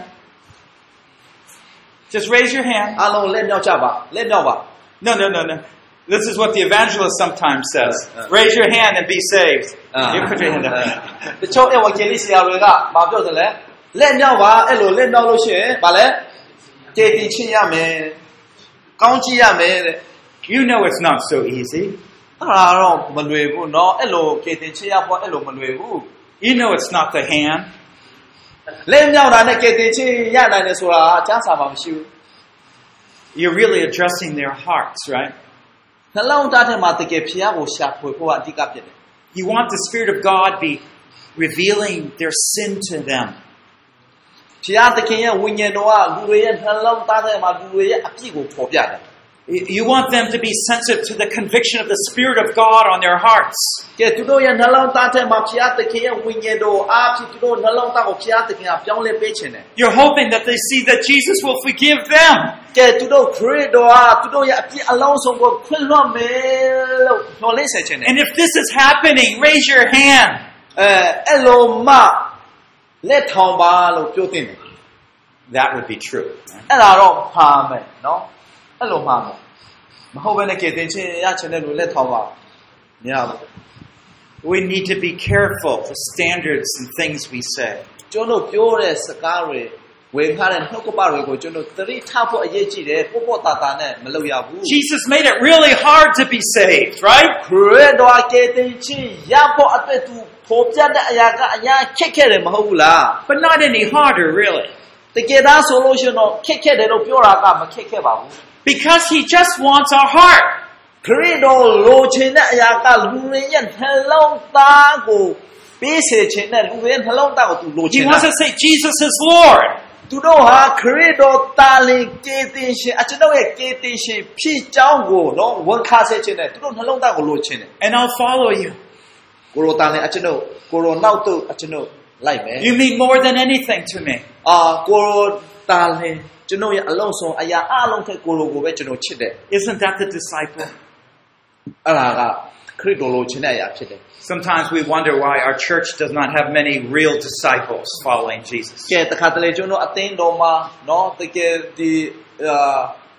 S1: Just raise your hand.
S3: အားလုံးလက်မြောက်ကြပါလက်မြောက်ပါ
S1: No, no, no, no. This is what the evangelist sometimes says.
S3: Uh, uh.
S1: Raise your hand and be saved.
S3: Uh,
S1: you put your hand up.
S3: တချို့အဝါဂျယ်လစ်ဆရာတွေကမပြောတယ်လေလက်မြောက်ပါအဲ့လိုလက်မြောက်လို့ရှိရင်ဗာလဲတည်တည်ချင်းရမယ်ကောင်းကြည့်ရမယ်တဲ့
S1: You know it's not so easy.
S3: အဲ့ဒါတော့မလွယ်ဘူးเนาะအဲ့လိုတည်တည်ချင်းရဖို့အဲ့လိုမလွယ်ဘူး
S1: You know it's not the hand.
S3: လက်မြောက်တာနဲ့တည်တည်ချင်းရနိုင်တယ်ဆိုတာအချမ်းသာမှမရှိဘူး
S1: You're really addressing their hearts, right?
S3: နှလုံးသားထဲမှာတကယ်ဖျားကိုရှာဖွေဖို့အဓိကဖြစ်တယ်
S1: You want the Spirit of God be revealing their sin to them.
S3: ဖျားသခင်ရဲ့ဝိညာဉ်တော်ကလူတွေရဲ့နှလုံးသားထဲမှာလူတွေရဲ့အပြစ်ကိုပေါ်ပြတယ်
S1: You want them to be sensitive to the conviction of the Spirit of God on their hearts.
S3: ကဲသူတို့ရဲ့နှလုံးသားထဲမှာဖျားသခင်ရဲ့ဝိညာဉ်တော်အားဖြင့်သူတို့နှလုံးသားကိုဖျားသခင်ကပြောင်းလဲပေးခြင်းတယ်
S1: You're hoping that they see that Jesus will forgive them.
S3: ကဲသူတို့ခရစ်တော်ဟာသူတို့ရဲ့အပြစ်အလုံးစုံကိုခွင့်လွှတ်မယ်လို့နှော်လင့်စေခြင်းတယ်
S1: And if this is happening, raise your hand.
S3: အဲအဲ့လိုမှလက်ထောင်ပါလို့ပြောတင်တယ်
S1: That would be true.
S3: အဲ့ဒါတော့မှားမယ်နော်အဲ့လိုမှားမယ်မဟုတ်ဘဲနဲ့ကဲတင်ချင်းရချင်တဲ့လူလက်ထောင်ပါမရဘူး
S1: We need to be careful the standards and things we say.
S3: ကျွန်တော်ပြောတဲ့စကားတွေဝင်ခါတဲ့နှုတ်ကပတွေကိုကျွန်တော်သတိထားဖို့အရေးကြီးတယ်ပို့ပို့တာတာနဲ့မလုပ်ရဘူး
S1: Jesus made it really hard to be saved, right?
S3: ခရစ်တော်ကဲတင်ချင်းရဖို့အတွက်သူပေါ်ပြတဲ့အရာကအရာခက်ခဲ့တယ်မဟုတ်ဘူးလား
S1: But not any harder, really.
S3: တကယ်သားဆိုလို့ရှိရင်တော့ခက်ခဲ့တယ်လို့ပြောတာကမခက်ခဲ့ပါဘူး
S1: Because he just wants our heart.
S3: ခရစ်တော်လိုချင်တဲ့အရာကလူတွေရဲ့နှလုံးသားကိုပေးစေခြင်းနဲ့လူတွေရဲ့နှလုံးသားကိုသူလိုချ
S1: He
S3: င်တာ
S1: wants to say Jesus is Lord.
S3: သူတို့ဟာခရစ်တော်တာလင်ကေတင်ရှင်အကျွန်ုပ်ရဲ့ကေတင်ရှင်ဖြစ်ကြောင်းကိုနော်ဝန်ခံစေခြင်းနဲ့သူတို့နှလုံးသားကိုလိုချင်တယ်
S1: And I'll follow you.
S3: ကိုရိုတာလင်အကျွန်ုပ်ကိုရိုနောက်တော့အကျွန်ုပ်လိုက်မယ်
S1: You mean more than anything to me.
S3: အာကိုရိုတာလင်ကျွန်ုပ်ရဲ့အလုံးစုံအရာအလုံးထက်ကိုရိုကိုပဲကျွန်တော်ချစ်တယ်
S1: Isn't that the disciple?
S3: အဲ့ဒါကခရစ်တော်လိုချင်တဲ့အရာဖြစ်တယ်
S1: Sometimes we wonder why our church does not have many real disciples following Jesus.
S3: ကဲတခါတလေကျွန်တော်အသင်းတော်မှာနော်တကယ်ဒီအာ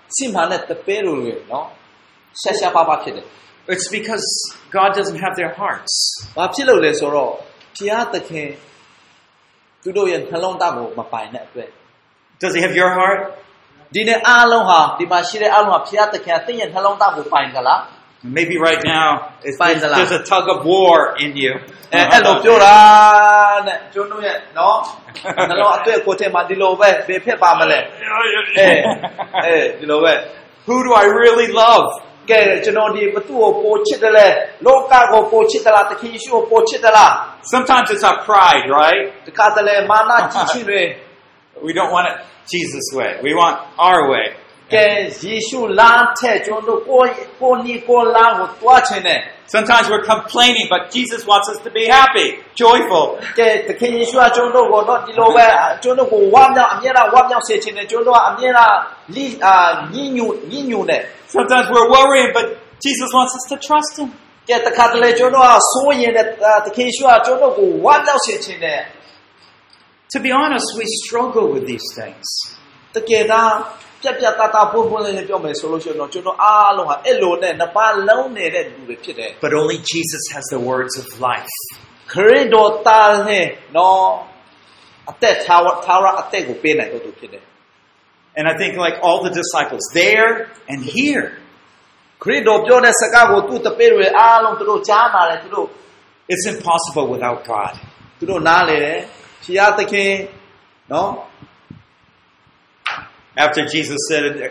S3: စစ်မှန်တဲ့တပည့်တို့တွေနော်ဆက်ဆက်ပါပါဖြစ်တယ်
S1: It's because God doesn't have their hearts.
S3: ။ဘာဖြစ်လို့လဲဆိုတော့ဘုရားသခင်သူတို့ရဲ့နှလုံးသားကိုမပိုင်တဲ့အတွက်
S1: Does He have your heart?
S3: ဒီနေ့အားလုံးဟာဒီမှာရှိတဲ့အားလုံးဟာဘုရားသခင်အသိရဲ့နှလုံးသားကိုပိုင်ကြလား
S1: Maybe right now it's,
S3: Fine,
S1: there's, there's a tug of war in you.
S3: အဲအဲ့လိုပြောတာနဲ့ကျွန်တော်ရဲ့နော်နှလုံးအတွေ့ကိုယ်ထဲမှာဒီလိုပဲဘယ်ဖြစ်ပါမလဲအဲအဲဒီလိုပဲ
S1: Who do I really love?
S3: ကဲကျွန်တော်ဒီဘသူ့ကိုပိုချစ်တယ်လဲလောကကိုပိုချစ်တယ်လားသခင်ယေရှုကိုပိုချစ်တယ်လား
S1: Sometimes it's our pride, right?
S3: တခါတလေမာနကြီးချင်းတွေ
S1: We don't want it Jesus' way. We want our way.
S3: ကဲယေရှုလမ်းထဲကျွန်တော်ကိုကိုနီကိုလမ်းကိုတွားချင်တယ်
S1: Sometimes we're complaining, but Jesus wants us to be happy, joyful.
S3: ကဲသခင်ယေရှုကကျွန်တော်ကိုတော့ဒီလိုပဲကျွန်တော်ကိုဝမ်းမြောက်အမြဲတမ်းဝမ်းမြောက်စေချင်တယ်ကျွန်တော်ကအမြဲတမ်းလိအာညညူညညူနဲ့
S1: Sometimes we're worrying, but Jesus wants us to trust Him.
S3: ကဲတခါတလေကျွန်တော်ကစိုးရင်တဲ့သခင်ယေရှုကကျွန်တော်ကိုဝမ်းမြောက်စေချင်တယ်
S1: To be honest, we struggle with these things.
S3: တကယ်တော့ပြက်ပြက်သားသားပုံပုံလေးပြောမယ်ဆိုလို့ရှိရင်တော့ကျွန်တော်အားလုံးဟာအဲ့လိုနဲ့နှစ်ပါးလုံးနေတဲ့လူတွေဖြစ်တယ်
S1: But only Jesus has the words of life.
S3: ခရစ်တော်သားနဲ့နော်အသက်သာဝသာဝအသက်ကိုပေးနိုင်တော်သူဖြစ်တယ်
S1: And I think like all the disciples, there and here.
S3: ခရစ်တော်ပြောတဲ့စကားကိုသူ့တပည့်တွေအားလုံးသူတို့ကြားနာတယ်သူတို့
S1: It's impossible without God.
S3: သူတို့နားလေတယ်ဖျားသခင်နော်
S1: After Jesus said it,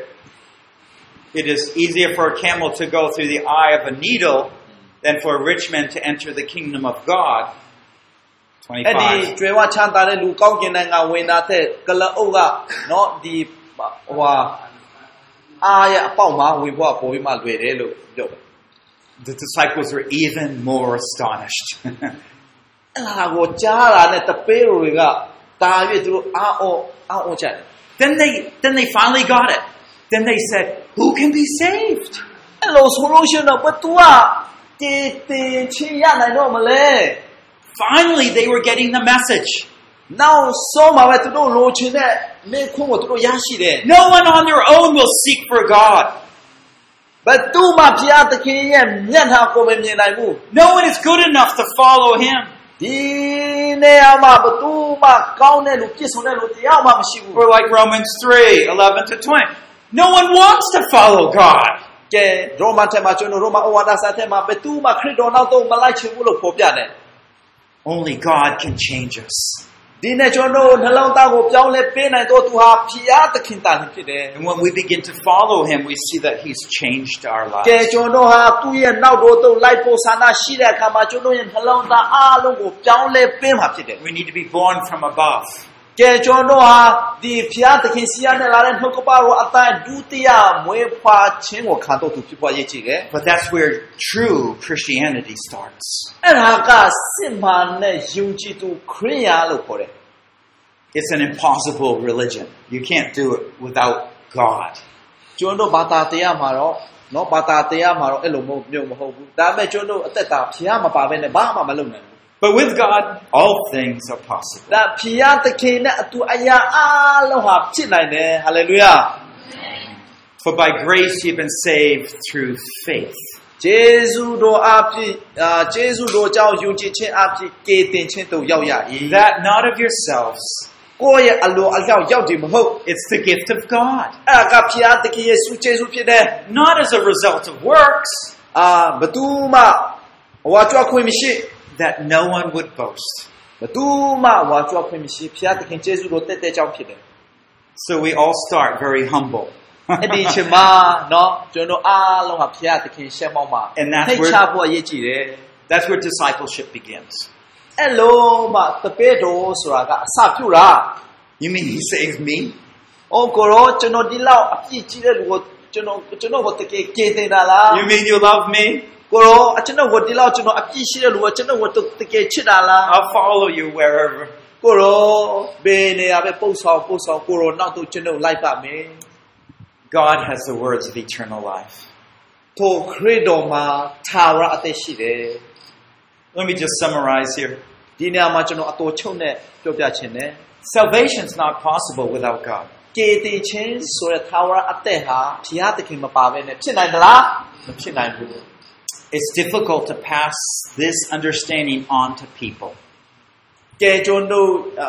S1: it is easier for a camel to go through the eye of a needle than for a rich man to enter the kingdom of God.
S3: အဲ့ဒီ
S1: twenty-five.
S3: ကျွဲဝချမ်းသာတဲ့လူကောင်းကင်နိုင်ငံဝင်တာတဲ့ကလအုပ်ကနော်ဒီဟိုဟာအားရအပေါက်မှာဝင်ဖို့ပေါ်ပြီးမှလွယ်တယ်လို့ပြောတယ်
S1: The disciples were even more astonished.
S3: အဲ့ဒါကိုကြားတာနဲ့တပည့်တွေကတာ၍သူတို့အာအောအာအောကြတယ်
S1: Then they then they finally got it. Then they said, "Who can be saved?"
S3: အဲ့လိုဆိုလို့ရှိရင်တော့ဘသူကတည်တည်ချင်းရနိုင်တော့မလဲ
S1: Finally, they were getting the message.
S3: နောက်ဆုံးမှာပဲသူတို့လိုချင်တဲ့မိခွန်းကိုသူတို့ရရှိတယ်
S1: No one on their own will seek for God.
S3: ဘသူမှဘုရားသခင်ရဲ့မျက်နှာကိုမမြင်နိုင်ဘူး
S1: No one is good enough to follow Him.
S3: ဒီနေရာမှာဘသူမှကောင်းတဲ့လူပြည့်စုံတဲ့လူတရားမှမရှိဘူး
S1: Or like Romans three, eleven to twenty. No one wants to follow God.
S3: ကဲရောမထဲမှာကျွန်တော်ရောမဩဝါဒစာထဲမှာဘသူမှခရစ်တော်နောက်တော့မလိုက်ချင်ဘူးလို့ဖော်ပြတယ်
S1: Only God can change us.
S3: ဒီနေ့ကျွန်တော်နှလုံးသားကိုပြောင်းလဲပေးနိုင်တော့သူဟာဘုရားသခင်တာဖြစ်တယ်
S1: And when we begin to follow Him, we see that He's changed our
S3: ကဲ
S1: lives.
S3: ကျွန်တော်ဟာသူ့ရဲ့နောက်တော်သို့လိုက်ဖို့ဆန္ဒရှိတဲ့အခါမှာကျွန်တော်ရဲ့နှလုံးသားအားလုံးကိုပြောင်းလဲပေးမှာဖြစ်တယ်
S1: We need to be born from above.
S3: ကဲကျွန်တော်ဟာဒီဘုရားသခင်စီရနဲ့လာတဲ့နှုတ်ကပတော်အတိုင်းဒုတိယမွေးဖွားခြင်းကိုခံတော့သူဖြစ်ပေါ်ရည်ကြည်တယ်
S1: But that's where true Christianity starts.
S3: အဲ့ဒါကစစ်မှန်တဲ့ယုံကြည်သူခရစ်ယာန်လို့ခေါ်တယ်
S1: It's an impossible religion. You can't do it without God.
S3: ကျွန်တော်ဘာသာတရားမှာတော့နော်ဘာသာတရားမှာတော့အဲ့လိုမျိုးမျိုးမဟုတ်ဘူးဒါပေမဲ့ကျွန်တော်အသက်တာဘုရားမပါဘဲနဲ့ဘာမှမလုပ်နိုင်ဘူး
S1: But with God, all things are possible.
S3: ဒါဘုရားသခင်နဲ့အတူအရာအားလုံးဟာဖြစ်နိုင်တယ်ဟာလေလုယာ
S1: For by grace you've been saved through faith.
S3: ဂျေဇုတော်အဖြစ်အာဂျေဇုတော်ကြောင့်ယုံကြည်ခြင်းအဖြစ်ကေတင်ခြင်းတို့ရောက်ရ၏
S1: That not of yourselves.
S3: ကိုယ့်ရဲ့အလိုအလျောက်ရောက်တယ်မဟုတ်
S1: It's the gift of God.
S3: အဲ့ဒါကဘုရားသခင်ရဲ့ဆုကျေးဇူးဖြစ်တယ်
S1: Not as a result of works,
S3: အာဘသူမှဝါကြွခွင့်မရှိ
S1: that no one would boast.
S3: ဘသူမှဝါကြွခွင့်မရှိဘုရားသခင်ကျေးဇူးတော်တက်တဲ့ကြောင့်ဖြစ်တယ်
S1: So we all start very humble.
S3: အဲ့ဒီချိန်မှာနော်ကျွန်တော်အားလုံးကဘုရားသခင်ရှေ့မှောက်မှာ
S1: And that's
S3: ထိတ်
S1: where-
S3: ချဖို့အရေးကြီးတယ်
S1: That's where discipleship begins.
S3: အဲ့လိုမှတပည့်တော်ဆိုတာကအစပြုတာ
S1: You mean He saved me?
S3: အော်ကိုရောကျွန်တော်ဒီလောက်အပြည့်ကြီးတဲ့လူကိုကျွန်တော်ကျွန်တော်ကိုတကယ်ကေတင်တာလား
S1: You mean you love me?
S3: ကိုရောကျွန်တော်ကိုဒီလောက်ကျွန်တော်အပြည့်ရှိတဲ့လူကိုကျွန်တော်ကိုတကယ်ချစ်တာလား
S1: I'll follow you wherever.
S3: ကိုရောဘယ်နေရာပဲပို့ဆောင်ပို့ဆောင်ကိုရောနောက်တော့ကျွန်တော်လိုက်ပါမယ်
S1: God has the words of eternal life.
S3: ထိုခရစ်တော်မှာသာဝရအသက်ရှိတယ်
S1: Let me just summarize here.
S3: ဒီနေရာမှာကျွန်တော်အတော်ချုပ်နဲ့ပြောပြချင်တယ်
S1: Salvation is not possible without God.
S3: ကေတီချင်းဆိုတဲ့သာဝရအသက်ဟာဘုရားသခင်မပါဘဲနဲ့ဖြစ်နိုင်သလားမဖြစ်နိုင်ဘူး
S1: It's difficult to pass this understanding on to people.
S3: ကဲကျွန်တော်အာ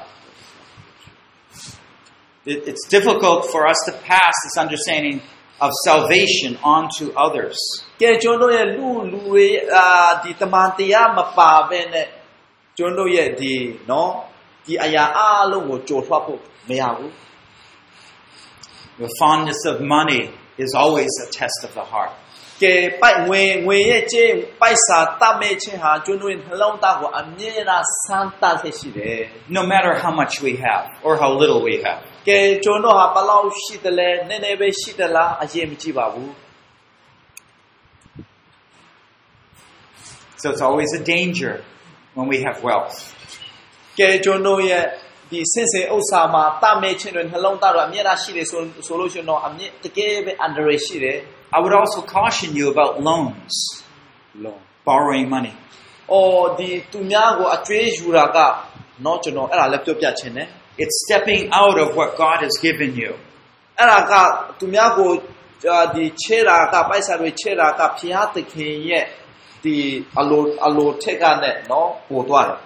S1: It, it's difficult for us to pass this understanding of salvation on to others.
S3: ကဲကျွန်တော်ရဲ့လူလူတွေအာဒီတမန်တရားမပါဘဲနဲ့ကျွန်တော်ရဲ့ဒီနော်ဒီအရာအလုံးကိုကြော်ထွက်ဖို့မရဘူး
S1: The fondness of money is always a test of the heart.
S3: ကဲပိုက်ငွေငွေရဲ့ကျင်းပိုက်စာတတ်မဲ့ခြင်းဟာကျွန်တော်ရဲ့နှလုံးသားကိုအမြဲတမ်းစမ်းသပ်ဖြစ်ရှိတယ်
S1: No matter how much we have or how little we have.
S3: ကဲကျွန်တော်ဟာဘယ်လောက်ရှိတယ်လဲနည်းနည်းပဲရှိတယ်လားအရင်မကြည့်ပါဘူး
S1: So it's always a danger when we have wealth.
S3: ကဲကျွန်တော်ရဲ့ဒီစင်စင်ဥစ္စာမှာတတ်မဲ့ခြင်းတွေနှလုံးသားတော့အမြဲတမ်းရှိတယ်ဆိုဆိုလို့ရှိရင်တော့အမြဲတကယ်ပဲအန္တရာယ်ရှိတယ်
S1: I would also caution you about loans,
S3: loan
S1: borrowing money.
S3: or ဒီသူများကိုအကျွေးယူတာကနော်ကျွန်တော်အဲ့ဒါလည်းပြောပြချင်တယ်
S1: It's stepping out of what God has given you.
S3: အဲ့ဒါကသူများကိုဒီချဲတာကပိုက်ဆံတွေချဲတာကဘုရားသခင်ရဲ့ဒီအလိုအလိုထက်ကနဲ့နော်ပို့သွားတယ်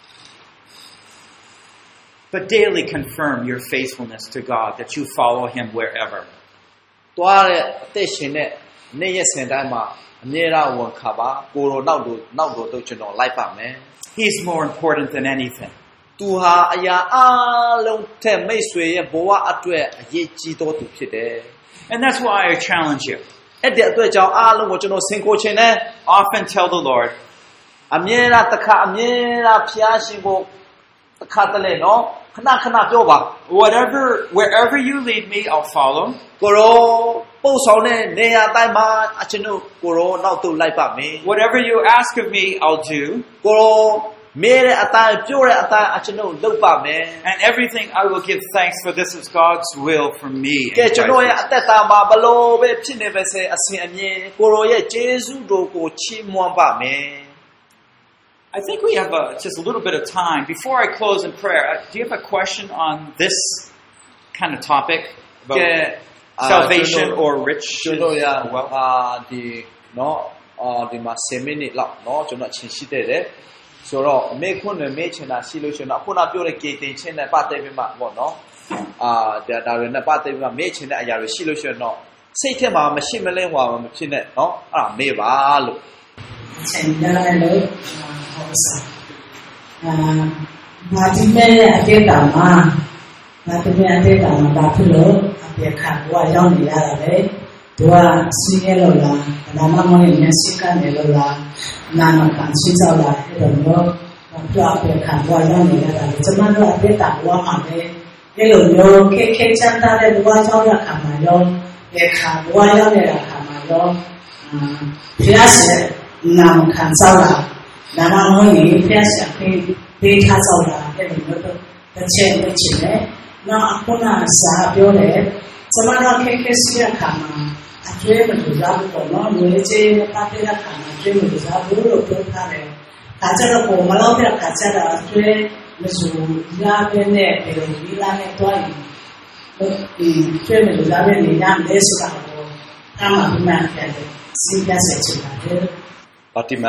S1: But daily confirm your faithfulness to God, that you follow Him wherever.
S3: သွားတဲ့အသက်ရှင်တဲ့နေ့ရက်စဉ်တိုင်းမှာအမြဲတမ်းဝန်ခံပါကိုရောနောက်တို့နောက်တို့တို့ကျွန်တော်လိုက်ပါမယ်
S1: He's more important than anything.
S3: သူဟာအရာအလုံးထက်မိတ်ဆွေရဲ့ဘဝအတွက်အရေးကြီးသောသူဖြစ်တယ်
S1: And that's why I challenge you.
S3: အဲ့ဒီအတွက်ကြောင့်အလုံးကိုကျွန်တော်ဆင်ကိုခြင်းနဲ့
S1: Often tell the Lord,
S3: အမြဲတမ်းတစ်ခါအမြဲတမ်းဖျားရှင်ကိုတစ်ခါတလေနော်ခဏခဏပြောပါ
S1: whatever, wherever you lead me, I'll follow.
S3: ကိုရောပို့ဆောင်တဲ့နေရာတိုင်းမှာအကျွန်ုပ်ကိုရောနောက်သို့လိုက်ပါမယ်
S1: Whatever you ask of me, I'll do.
S3: ကိုရောမဲတဲ့အတိုင်းပြောတဲ့အတိုင်းအကျွန်ုပ်လုပ်ပါမယ်
S1: And everything I will give thanks, for this is God's will for me.
S3: ကဲကျွန်တော်ရဲ့အသက်တာမှာဘလို့ပဲဖြစ်နေပဲစေအစဉ်အမြဲကိုရောရဲ့ကျေးဇူးတော်ကိုချီးမွမ်းပါမယ်
S1: I think we have a, just a little bit of time. Before I close in prayer, uh, do you have a question on this kind of topic? About salvation or riches?
S3: ကျွန်တော်ရ
S1: or wealth?
S3: အာဒီနော်အာဒီမှာten minutesလောက်နော်ကျွန်တော်ချင်းရှိတဲ့တယ်ဆိုတော့အမေခွန်းနဲ့မေးချင်တာရှိလို့ရှိရင်တော့ခုနပြောတဲ့ကေတင်ချင်းနဲ့ပတ်သက်ပြီးမှပေါ့နော်အာဒါဒါတွေနဲ့ပတ်သက်ပြီးမှမေးချင်တဲ့အရာတွေရှိလို့ရှိရင်တော့စိတ်ထဲမှာမရှိမလဲဟွာမဖြစ်နဲ့နော်အဲ့ဒါမေးပါလို့
S4: ချိန်ရတယ်လို့ဟောစားအာဘာဒီမဲ့အပြည့်တာမှာဘာဒီမဲ့အပြည့်တာမှာဘာဖြစ်လို့အပြည့်ခါဘဝရောက်နေရတာလဲသူကစီးရဲလို့လားဒါမှမဟုတ်ရင်မျက်စိကနေလို့လားနာမခံစီးကြောက်လာအဲ့တော့တော့ဘာပြအပြည့်ခါဘဝရောက်နေရတာလဲကျွန်တော်တို့အပြည့်တာဘဝမှာပဲအဲ့လိုမျိုးခေခေချမ်းသာတဲ့ဘဝကြောင့်ရခါမှာရောဒီခါဘဝရောက်နေတာခါမှာရောဘုရားရှင်နာမခံစားလာနာမမွေးနေဖျက်ဆက်ပေးပေးထားစားလာတဲ့လိုမျိုးတစ်ချက်တစ်ချက်နဲ့နောက်အခုနစားပြောတယ်စမတော်ခေခေစီရခါမှာအကျွေးမလူစားဘူးပေါ့နော်ငွေချေးနဲ့ပတ်သက်တဲ့ခါမှာအကျွေးမလူစားဘူးလို့ပြောထားတယ်ဒါကြတော့ပုံမလောက်တဲ့ခါကျတော့အကျွေးမစုလာပဲနဲ့ပြည်ဒီလာနဲ့တွိုင်းဒီကျွေးမလူစားပဲနေရမယ်ဆိုတာတော့အမှန်မှန်တယ်စီးပြဆက်ချင်တယ်
S3: Fatima,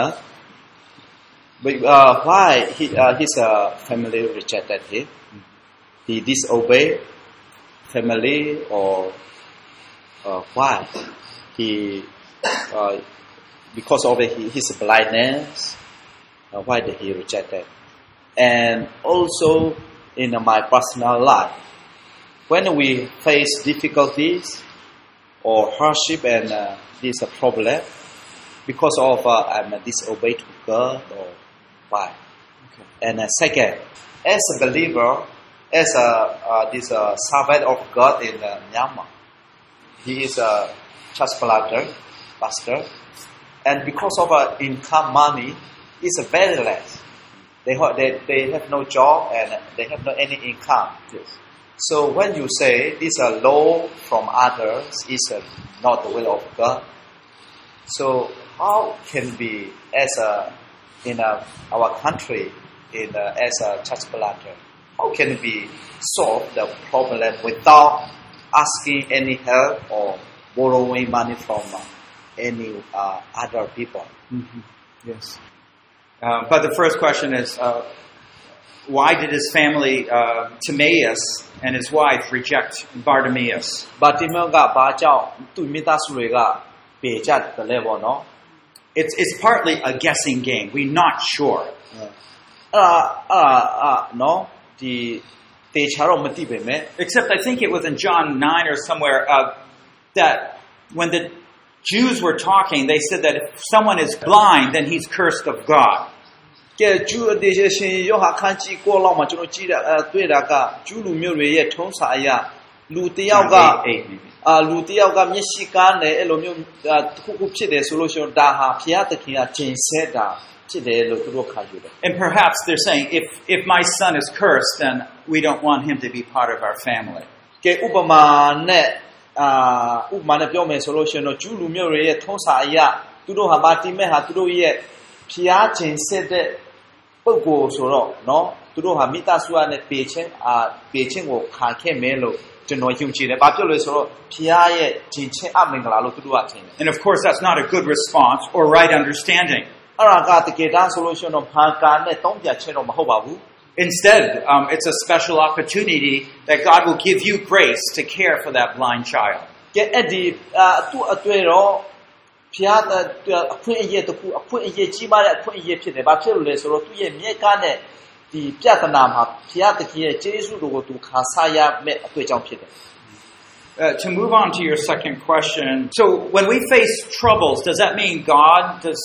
S3: but uh, why he, uh, his uh, family rejected him? He disobeyed family, or uh, why he uh, because of his blindness? Uh, why did he reject it? And also in uh, my personal life, when we face difficulties or hardship and uh, this uh, problem. Because of uh, I'm a disobeyed to God or why? Okay. And uh, second, as a believer, as a uh, this uh, servant of God in uh, Myanmar, he is a church planter, pastor, and because of uh, income money, is very less. They ha- they they have no job and they have no any income. Yes. So when you say this uh, law from others is uh, not the will of God, so how can be as a in a, our country in a, as a church planter? How can it be solve the problem without asking any help or borrowing money from uh, any uh, other people.
S1: Mm-hmm. Yes. Uh, but the first question is, uh, why did his family, uh, Timaeus and his wife, reject Bartimaeus?
S3: ဘာတိမောကဘာကြောင့်သူမိသားစုတွေကပေကြတယ်လဲပေါ့နော်
S1: It's it's partly a guessing game. We're not sure.
S3: အဲ့ဒါအဲ့ဒါနော်ဒီတေချာတော့မသိပေမဲ့
S1: Except I think it was in John nine or somewhere uh, that when the Jews were talking, they said that if someone is blind, then he's cursed of God.
S3: ကဲဂျူအတေရှင်ယောဟာခန်းကြီးကိုလောက်မှာကျွန်တော်ကြည့်တာအဲတွေ့တာကဂျူလူမျိုးတွေရဲ့ထုံးစာအရလူတယောက်ကအာလူတယောက်ကမျက်စိကားနဲ့အဲ့လိုမျိုးတစ်ခုခုဖြစ်တယ်ဆိုလို့ရှိရင်ဒါဟာဘုရားသခင်ကကျင့်ဆက်တာဖြစ်တယ်လို့သူတို့ခါယူတယ်
S1: And perhaps they're saying, if if my son is cursed, then we don't want him to be part of our family.
S3: ကဲဥပမာနဲ့အာဥပမာနဲ့ပြောမယ်ဆိုလို့ရှိရင်တော့ဂျူလူမျိုးတွေရဲ့ထုံးစာအရသူတို့ဟာဘာတိမဲ့ဟာသူတို့ရဲ့ဘုရားကျင့်ဆက်တဲ့ပုဂ္ဂိုလ်ဆိုတော့နော်သူတို့ဟာမိသားစုနဲ့ပေချင်းအာပေချင်းကိုခါခဲ့မယ်လို့ကျွန်တော်ယုံကြည်တယ်။ဘာဖြစ်လို့လဲဆိုတော့ဘုရားရဲ့ကျင့်ချင်းအမင်္ဂလာလို့သူတို့ကထင်တယ်
S1: And of course, that's not a good response or right understanding.
S3: ။အဲ့ဒါကတကယ်တမ်းဆိုလို့ရှိရင်တော့ဘာကာနဲ့တုံးပြချက်တော့မဟုတ်ပါဘူး
S1: Instead, um, it's a special opportunity that God will give you grace to care for that blind child.
S3: ။ကဲအဲ့ဒီအတူအတွေ့တော့ဘုရားအခွင့်အရေးတခုအခွင့်အရေးကြီးမားတဲ့အခွင့်အရေးဖြစ်တယ်။ဘာဖြစ်လို့လဲဆိုတော့သူ့ရဲ့မြေကားနဲ့ဒီပြဿနာမှာဘုရားသခင်ရဲ့ကျေးဇူးတော်ကိုသူခါစားရမယ့်အတွေ့အကြောင်းဖြစ်တယ်
S1: Uh, to move on to your second question, so when we face troubles, does that mean God does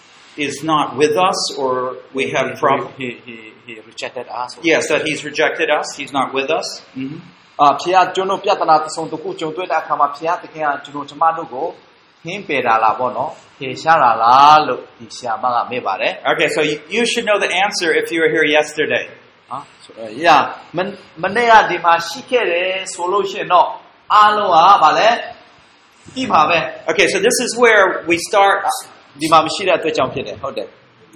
S1: is not with us, or we have problems?
S3: He he he rejected us.
S1: Yes, that He's rejected us. He's not with us. Mm-hmm.
S3: အာဘုရားကျွန်တော်ပြဿနာတစ်စုံတစ်ခုကြုံတွေ့တဲ့အခါမှာဘုရားသခင်ကကျွန်တော်ကျမတို့ကိုဟင်းပယ်တာလားပေါ့နော်။ထေရှားတာလားလို့ဒီဆရာမကမေးပါတယ်
S1: Okay, so you, you should know the answer if you were here yesterday.
S3: ဟာဆိုတော့ရမမနေ့ကဒီမှာရှိခဲ့တယ်ဆိုလို့ရှိရင်တော့အားလုံးကဗာလဲပြီးပါပဲ
S1: Okay, so this is where we start.
S3: ဒီမှာမရှိတဲ့အတွက်ကြောင့်ဖြစ်တယ်ဟုတ်တယ်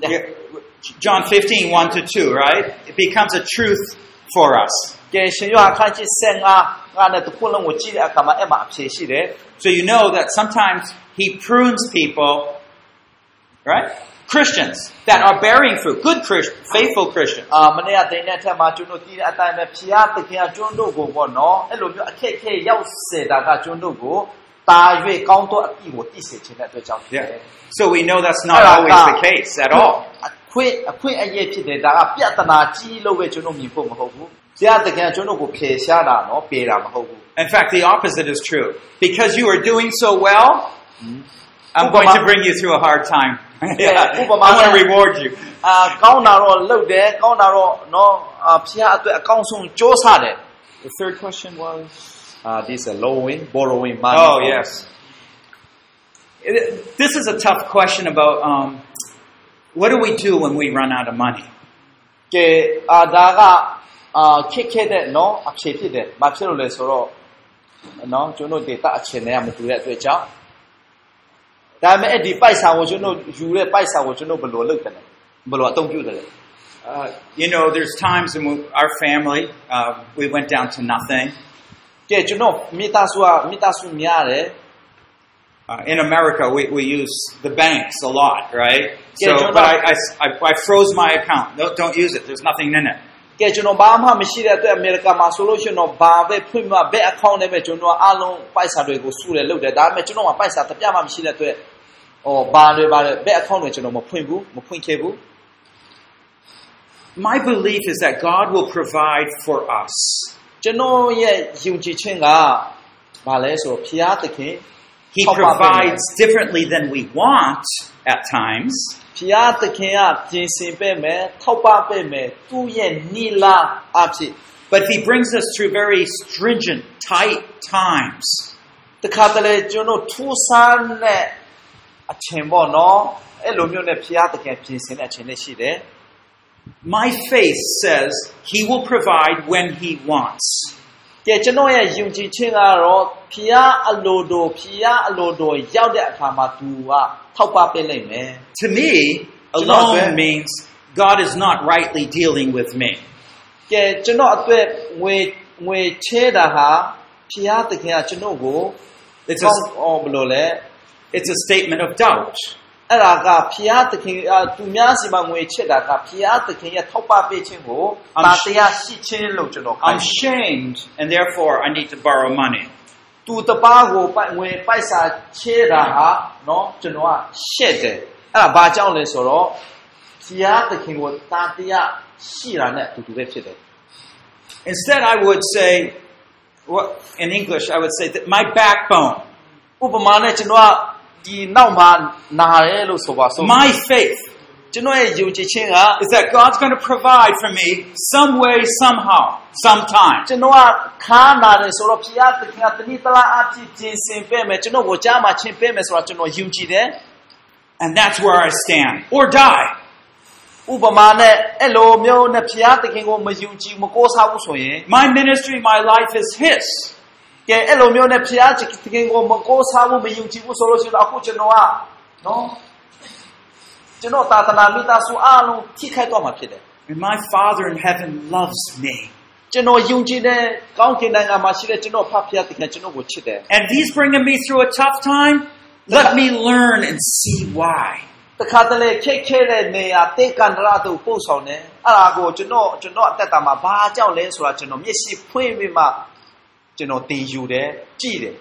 S1: John fifteen, one to two, right? It becomes a truth for us.
S3: ကဲရှင်ယောအခန်းကြီးဆယ်ငါကနဲ့တစ်ခုလုံးကိုကြည့်တဲ့အခါမှာအဲ့မှာအဖြေရှိတယ်
S1: So you know that sometimes He prunes people, right? Christians that are bearing fruit, good Christians, faithful Christians.
S3: အာမနေ့ကတင်တဲ့အထက်မှာကျွန်တော်သိတဲ့အတိုင်းပဲဖျားသခင်ကကျွန်တော်ကိုပေါ့နော်အဲ့လိုမျိုးအခက်အခဲရောက်စေတာကကျွန်တော်ကိုတာ၍ကောင်းသောအပြည့်ကိုသိစေခြင်းတဲ့အတွက်ကြောင့်ဖြစ်တယ်
S1: So we know that's not always the case at all.
S3: အခွင့်အခွင့်အရေးဖြစ်တယ်ဒါကပြဿနာကြီးလို့ပဲကျွန်တော်မြင်ဖို့မဟုတ်ဘူးဖျားသခင်ကကျွန်တော်ကိုဖယ်ရှားတာနော်ပေတာမဟုတ်ဘူး
S1: In fact, the opposite is true. Because you are doing so well, I'm going to bring you through a hard time. Yeah, I want to reward you.
S3: အာကောင်းတာတော့လုပ်တယ်ကောင်းတာတော့နော်ဖျားအတွက်အကောင်းဆုံးစ조사တယ်
S1: The third question was
S3: uh this is loaning borrowing money
S1: Oh, yes. It, this is a tough question about um, what do we do when we run out of money?
S3: ကဲအာဒါကအာခက်ခဲတဲ့နော်အဖြေဖြစ်တယ်ဘာဖြစ်လို့လဲဆိုတော့နော်ကျွန်တော်ဒေတာအချင်းနဲ့မတူတဲ့အတွက်ကြောင့်ဒါပေမဲ့အဲ့ဒီပိုက်ဆာကိုကျွန်တော်ယူတဲ့ပိုက်ဆာကိုကျွန်တော်ဘယ်လိုလုပ်တယ်လဲဘယ်လိုအသုံးပြုတယ်လဲ
S1: Uh, you know, there's times in our family uh, we went down to nothing.
S3: ကဲကျွန်တော်မိသားစုကမိသားစုများတယ်
S1: Uh, in America, we, we use the banks a lot, right?
S3: Yeah,
S1: so,
S3: John,
S1: but I, I, I, I froze my account. No, don't use it. There's nothing in it.
S3: ကဲကျွန်တော်ဘာမှမရှိတဲ့အတွက်အမေရိကန်မှာဆိုလို့ရှိရင်တော့ဘာပဲဖွင့်မှဘယ် account နဲ့ပဲကျွန်တော်အားလုံးပိုက်ဆာတွေကိုစုတယ်လုပ်တယ်ဒါပေမဲ့ကျွန်တော်ကပိုက်ဆာတစ်ပြမှမရှိတဲ့အတွက်ဟောဘာတွေဘာတွေဘယ် account တွေကျွန်တော်မဖွင့်ဘူးမဖွင့်ခဲ့ဘူး
S1: My belief is that God will provide for us.
S3: ကျွန်တော်ရဲ့ယုံကြည်ခြင်းကဘာလဲဆိုတော့ဖျားသခင်
S1: He provides differently than we want at times.
S3: ဖျားသခင်ကပြင်ဆင်ပေးမယ်ထောက်ပံ့ပေးမယ်သူ့ရဲ့နိလာအဖြစ်
S1: But He brings us through very stringent, tight times.
S3: တခါတလေကျွန်တော်ထူးဆန်းတဲ့အချိန်ပေါ့နော်အဲ့လိုမျိုးနဲ့ဖျားသခင်ပြင်ဆင်တဲ့အချိန်လေးရှိတယ်
S1: My faith says He will provide when He wants.
S3: ကဲကျွန်တော်ရဲ့ယုံကြည်ခြင်းကတော့ဖျားအလိုတော်ဖျားအလိုတော်ရောက်တဲ့အခါမှာသူကထောက်ပံ့ပေးနိုင်မယ်
S1: To me, alone means God is not rightly dealing with me.
S3: ကဲကျွန်တော်အတွက်ငွေငွေချဲတာဟာဖျားသခင်ကကျွန်တော်ကို
S1: It's
S3: ကောင်း
S1: a,
S3: အောင်ဘယ်လိုလဲ
S1: it's a statement of doubt.
S3: အဲ့ဒါကဖျားသခင်သူများစီမှာငွေချစ်တာကဖျားသခင်ရဲ့ထောက်ပံ့ပေးခြင်းကိုတာတရားရှိခြင်းလို့ကျွန်တော်ခံ
S1: I'm shamed, and therefore I need to borrow money.
S3: သူတပားကိုငွေပိုက်စာချဲတာဟာเนาะကျွန်တော်ကရှက်တယ်အဲ့ဒါဘာကြောင့်လဲဆိုတော့ဖျားသခင်ကိုတာတရားရှိတာနဲ့အတူတူပဲဖြစ်တယ်
S1: Instead, I would say, what in English, I would say that my backbone,
S3: ဥပမာနဲ့ကျွန်တော်ကဒီနောက်မှာနာရဲလို့ဆိုပါစို့
S1: my faith,
S3: ကျွန်တော်ရဲ့ယုံကြည်ခြင်းက
S1: is that God's going to provide for me some way, somehow, sometime.
S3: ကျွန်တော်ကခါနာတယ်ဆိုတော့ဖျားသခင်ကတနည်းတလားအဖြစ်ကျင်စင်ပေးမယ်ကျွန်တော်ကိုကြားမှာချင်းပေးမယ်ဆိုတော့ကျွန်တော်ယုံကြည်တယ်
S1: And that's where I stand, or die.
S3: ဥပမာနဲ့အဲ့လိုမျိုးနဲ့ဖျားသခင်ကိုမယုံကြည်မကိုးစားဘူးဆိုရင်
S1: My ministry, my life is His.
S3: ကဲအဲ့လိုမျိုးနဲ့ဖျားသခင်ကိုမကိုးစားဘူးမယုံကြည်ဘူးဆိုလို့ရှိရင်အခုကျွန်တော်ကနော်ကျွန်တော်သာသနာမိသားစုအားလုံးထိခိုက်တော့မှာဖြစ်တယ်
S1: And my Father in heaven loves me.
S3: ကျွန်တော်ယုံကြည်တဲ့ကောင်းကင်နိုင်ငံမှာရှိတဲ့ကျွန်တော်ဖဖျားသခင်ကျွန်တော်ကိုချစ်တယ်
S1: And He's bringing me through a tough time. Let me learn and see why.
S3: တခါတလေခက်ခဲတဲ့နေရာတေကန်ဒရာတို့ပို့ဆောင်တယ်အဲ့ဒါကိုကျွန်တော်ကျွန်တော်အသက်တာမှာဘာကြောင့်လဲဆိုတာကျွန်တော်မျက်စိဖွင့်ပြီးမှကျွန်တော်သင်ယူတယ်ကြည့်တယ်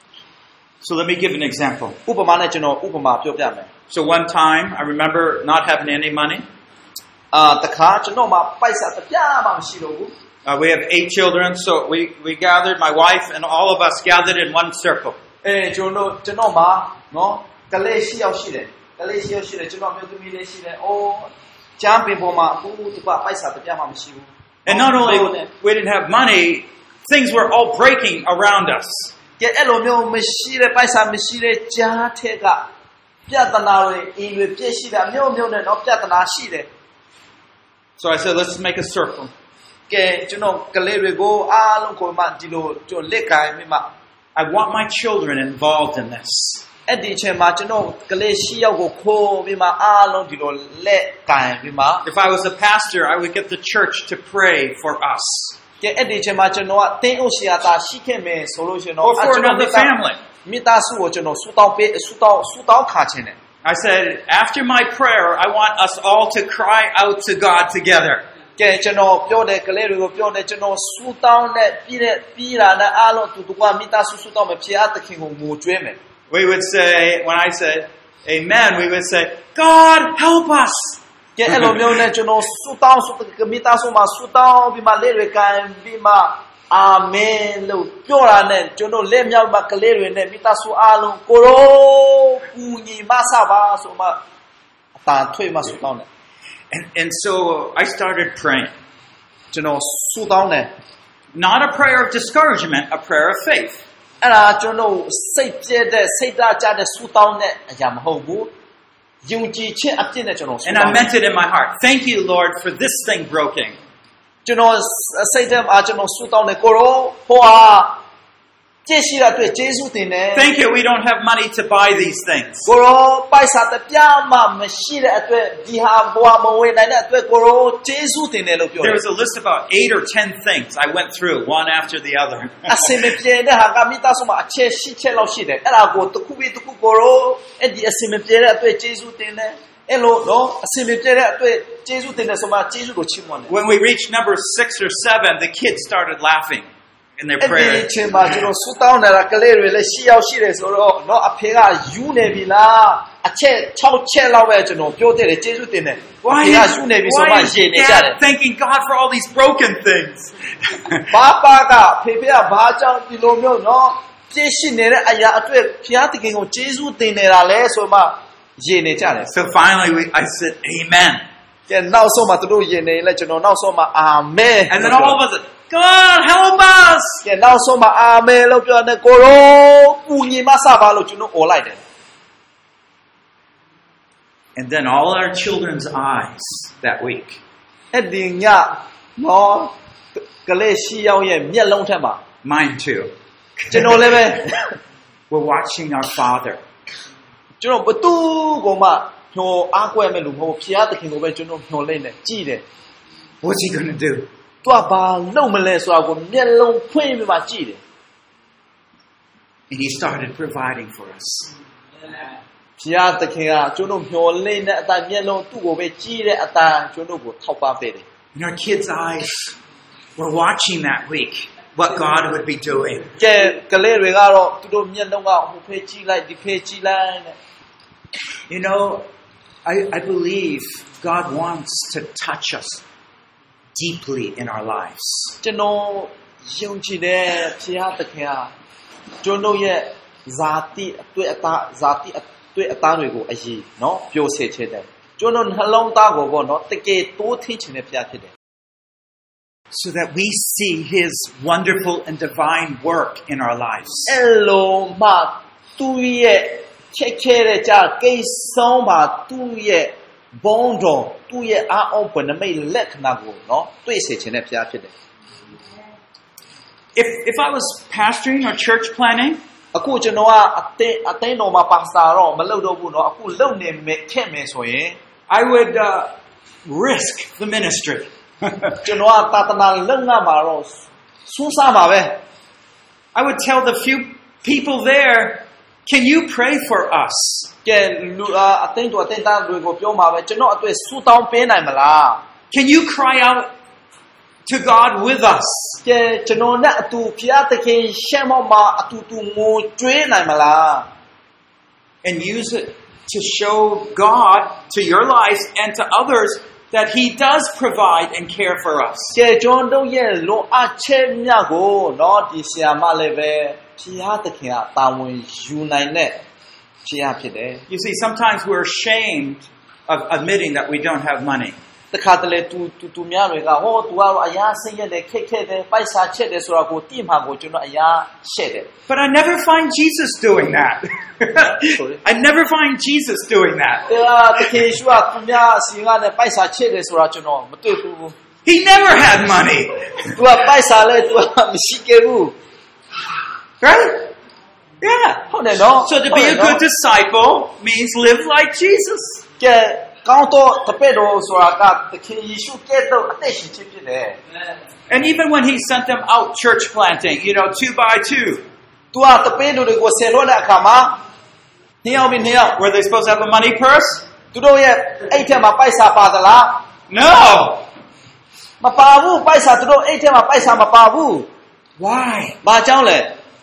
S1: So let me give an example.
S3: ဥပမာနဲ့ကျွန်တော်ဥပမာပြောပြမယ်
S1: So one time, I remember not having any money.
S3: အာတခါကျွန်တော်မှာပိုက်ဆံတစ်ပြားမှမရှိတော့ဘူး
S1: Uh, we have eight children, so we, we gathered, my wife and all of us gathered in one circle.
S3: အဲကျွန်တော်ကျွန်တော်မှာနော်ကလေးရှိရောက်ရှိတယ်ကလေးရှိရောက်ရှိတယ်ကျွန်တော်မျိုးသမီးလေးရှိတယ်အိုးချမ်းပင်ပေါ်မှာအခုဒီကပိုက်ဆံတစ်ပြားမှမရှိဘူး
S1: And not only we didn't have money, things were all breaking around us.
S3: ကဲအဲ့လိုမျိုးမရှိတဲ့ပိုက်ဆံမရှိတဲ့ကြားထက်ကပြဿနာတွေအင်းတွေပြည့်ရှိတာမျိုးမျိုးနဲ့တော့ပြဿနာရှိတယ်
S1: So I said, let's make a circle.
S3: ကဲကျွန်တော်ကလေးတွေကိုအားလုံးကိုမှဒီလိုကျွန်တော်လက်ကိုင်းမိမှ
S1: I want my children involved in this.
S3: အဲ့ဒီအချိန်မှာကျွန်တော်ကလေးရှိရောက်ကိုခိုးပြီးမှအားလုံးဒီလိုလက်ကိုင်းပြီးမှ
S1: If I was a pastor, I would get the church to pray for us.
S3: ကဲအဲ့ဒီအချိန်မှာကျွန်တော်ကတင်းအုပ်ရှာတာရှိခဲ့မယ်ဆိုလို့ရှင်တော့
S1: Or for another family.
S3: မိသားစုကိုကျွန်တော်ဆူတောင်းပေးဆူတောင်းဆူတောင်းခါခြင်းတယ်
S1: I said, after my prayer, I want us all to cry out to God together.
S3: ကဲကျွန်တော်ပြောတယ်ကလေးတွေကိုပြောတယ်ကျွန်တော်ဆူတောင်းတဲ့ပြီးတဲ့ပြီးတာနဲ့အားလုံးတူတူကမိသားစုဆူတောင်းမယ်ဖခင်သခင်ကိုငိုကြွေးမယ်
S1: We would say, when I said, amen, we would say, God, help us.
S3: ကဲအဲ့လိုမျိုးနဲ့ကျွန်တော်ဆူတောင်းဆူမိသားစုမှာဆူတောင်းပြီးမှလက်တွေကိုင်ပြီးမှအာမင်လို့ပြောတာနဲ့ကျွန်တော်လက်မြောက်မှာကလေးတွေနဲ့မိသားစုအားလုံးကိုရောပူညီမဆပါဆိုမှအတာထွေးမှဆူတောင်းတယ်
S1: And, and so I started praying.
S3: ကျွန်တော်ဆူတောင်းတယ်
S1: Not a prayer of discouragement, a prayer of faith.
S3: အဲ့ဒါကျွန်တော်စိတ်ပြည့်တဲ့စိတ်ဓာတ်ကြတဲ့ဆူတောင်းတဲ့အရာမဟုတ်ဘူးယုံကြည်ခြင်းအပြည့်နဲ့ကျွန်တော်ဆူတောင်း
S1: And I meant it in my heart. Thank you, Lord, for this thing broken.
S3: ကျွန်တော်စိတ်ထဲမှာကျွန်တော်ဆူတောင်းတယ်ကိုရောဟိုဟာကြည့်ရှိတဲ့အတွက်ယေရှုတင်တယ်
S1: Thank you, we don't have money to buy these things.
S3: ကိုရောပိုက်ဆံတစ်ပြားမှမရှိတဲ့အတွက်ဒီဟာဘဝမဝင်နိုင်တဲ့အတွက်ကိုရောယေရှုတင်တယ်လို့ပြောတယ်
S1: There was a list of about eight or ten things I went through, one after the other.
S3: အစင်မပြေတဲ့ဟာကမိသားစုမှာအချက်ရှိချက်လောက်ရှိတယ်အဲ့ဒါကိုတစ်ခုပြီးတစ်ခုကိုရောအဲ့ဒီအစင်မပြေတဲ့အတွက်ယေရှုတင်တယ်အဲ့လိုနော်အစင်မပြေတဲ့အတွက်ယေရှုတင်တယ်ဆိုမှယေရှုကိုချီးမွမ်းတယ်
S1: When we reached number six or seven, the kids started laughing in their
S3: အဲ့ဒီ
S1: prayer.
S3: အချိန်မှာကျွန်တော်ဆူတောင်းနေတာကလေးတွေလည်းရှီရောက်ရှိတယ်ဆိုတော့နော်အဖေကယူနေပြီလားအချက်၆ချက်လောက်ပဲကျွန်တော်ပြောတယ်ကျေးဇူးတင်တယ်အဖေကယူနေပြီဆိုမှ
S1: why
S3: ရှင်း
S1: is
S3: နေကြတယ်
S1: Dad thanking God for all these broken things?
S3: ဘာပါကဖေဖေကဘာကြောင့်ဒီလိုမျိုးနော်ပြည့်ရှိနေတဲ့အရာအတွက်ဘုရားသခင်ကိုကျေးဇူးတင်နေတာလဲဆိုမှယဉ်နေကြတယ်
S1: So finally, we, I said, Amen.
S3: ကဲနောက်ဆုံးမှာသူတို့ယဉ်နေလဲကျွန်တော်နောက်ဆုံးမှာအာမင်
S1: And then all of us, God, help us.
S3: ကဲနောက်ဆုံးမှာအာမင်လို့ပြောနေကိုရောပူညီမဆပါလို့ကျွန်တော်អော်လိုက်တယ်
S1: And then all our children's eyes that week.
S3: အဲ့ဒီညနော်ကလေးရှိရောက်ရဲ့မျက်လုံးထက်မှာ
S1: Mine too.
S3: ကျွန်တော်လည်းပဲ
S1: We're watching our Father.
S3: ကျွန်တော်ဘသူကမှညှော်အားကွဲမဲ့လို့မဟုတ်ဘုရားသခင်ကိုပဲကျွန်တော်ညှော်လိုက်တယ်ကြည်တယ်
S1: What's he going to do?
S3: သူကဘာလုပ်မလဲဆိုတာကိုမျက်လုံးဖွင့်ပြီးမှကြည့်တယ်
S1: And he started providing for us.
S3: ဘုရားသခင်ကကျွန်တော်မျှော်လင့်တဲ့အတိုင်းမျက်လုံးသူ့ကိုပဲကြည့်တဲ့အတိုင်းကျွန်တော်ကိုထောက်ပံ့ပေးတယ်
S1: And our kids' eyes were watching that week what God would be doing.
S3: ကဲကလေးတွေကတော့သူတို့မျက်လုံးကဟိုဖေးကြည့်လိုက်ဒီဖေးကြည့်လိုက်နဲ့
S1: You know, I, I believe God wants to touch us deeply in our lives.
S3: ကျွန်တော်ယုံကြည်တယ်ဘုရားသခင်ကကျွန်တော်ရဲ့ဇာတိအတွေ့အသားဇာတိအတွေ့အသားတွေကိုအရေးနော်ပျော်စေချင်တယ်ကျွန်တော်နှလုံးသားကိုပေါ့နော်တကယ်တိုးထင်းချင်တဲ့ဘုရားဖြစ်တယ်
S1: So that we see his wonderful and divine work in our lives.
S3: အဲ့လိုမှသူ့ရဲ့ချက်ခဲတဲ့ကြာကိစ္စဆုံးမှာသူ့ရဲ့ဘုံတော်သူ့ရဲ့အာအုံးပနမိတ်လက္ခဏာကိုနော်တွေ့စေချင်တဲ့ဘုရားဖြစ်တယ်
S1: If if I was pastoring or church planning,
S3: အခုကျွန်တော်ကအတင်းအတင်းတော်မှာပါစတာတော့မလုပ်တော့ဘူးเนาะအခုလုပ်နေမယ်ခဲ့မယ်ဆိုရင်
S1: I would uh, risk the ministry.
S3: ကျွန်တော်ကသာသနာလုပ်ငန်းမှာတော့စူးစမ်းပါပဲ
S1: I would tell the few people there, can you pray for us?
S3: ကဲလူအတင်းတော်အတင်းသားတွေကိုပြောမှာပဲကျွန်တော်အတွက်စူတောင်းပေးနိုင်မလား
S1: Can you cry out to God with us?
S3: ကဲကျွန်တော်နဲ့အတူဘုရားသခင်ရှေ့မှာအတူတူငိုကြွေးနိုင်မလား
S1: And use it to show God to your lives and to others that he does provide and care for us.
S3: ကဲကျွန်တော်ရဲ့လိုအပ်ချက်များကိုเนาะဒီဆရာမလည်းပဲဘုရားသခင်ကတာဝန်ယူနိုင်တဲ့ဘုရားဖြစ်တယ်
S1: You see, sometimes we're ashamed of admitting that we don't have money.
S3: တခါတလေတူတူတူများတွေကဟော तू ကတော့အရာစိတ်ရက်တယ်ခက်ခဲတယ်ပိုက်စားချက်တယ်ဆိုတာကိုတိမှကိုကျွန်တော်အရာရှက်တယ်
S1: But I never find Jesus doing that. I never find Jesus doing that.
S3: ဒါတကယ်ရှိကသူများအစီအငါနဲ့ပိုက်စားချက်တယ်ဆိုတာကျွန်တော်မတွေ့ဘူး
S1: He never had money.
S3: तू ကပိုက်စားလဲ तू ကမရှိခဲ့ဘူး
S1: Right? Yeah.
S3: ဟုတ်တယ်နော်
S1: So to be a good disciple means live like Jesus.
S3: ကဲကောင်းတော့တပည့်တော်ဆိုတာကသခင်ယေရှုကဲ့သို့အသက်ရှင်ခြင်းဖြစ်တယ်
S1: And even when he sent them out church planting, you know, two by two,
S3: तू ကတပည့်တော်တွေကိုဆယ်လွှတ်တဲ့အခါမှာနှစ်ယောက်ပြီးနှစ်ယောက်
S1: were they supposed to have a money purse?
S3: သူတို့ရဲ့အိတ်ထဲမှာပိုက်စားပါသလား
S1: No.
S3: မပါဘူးပိုက်စားသူတို့အိတ်ထဲမှာပိုက်စားမပါဘူး
S1: Why?
S3: ဘာကြောင့်လဲ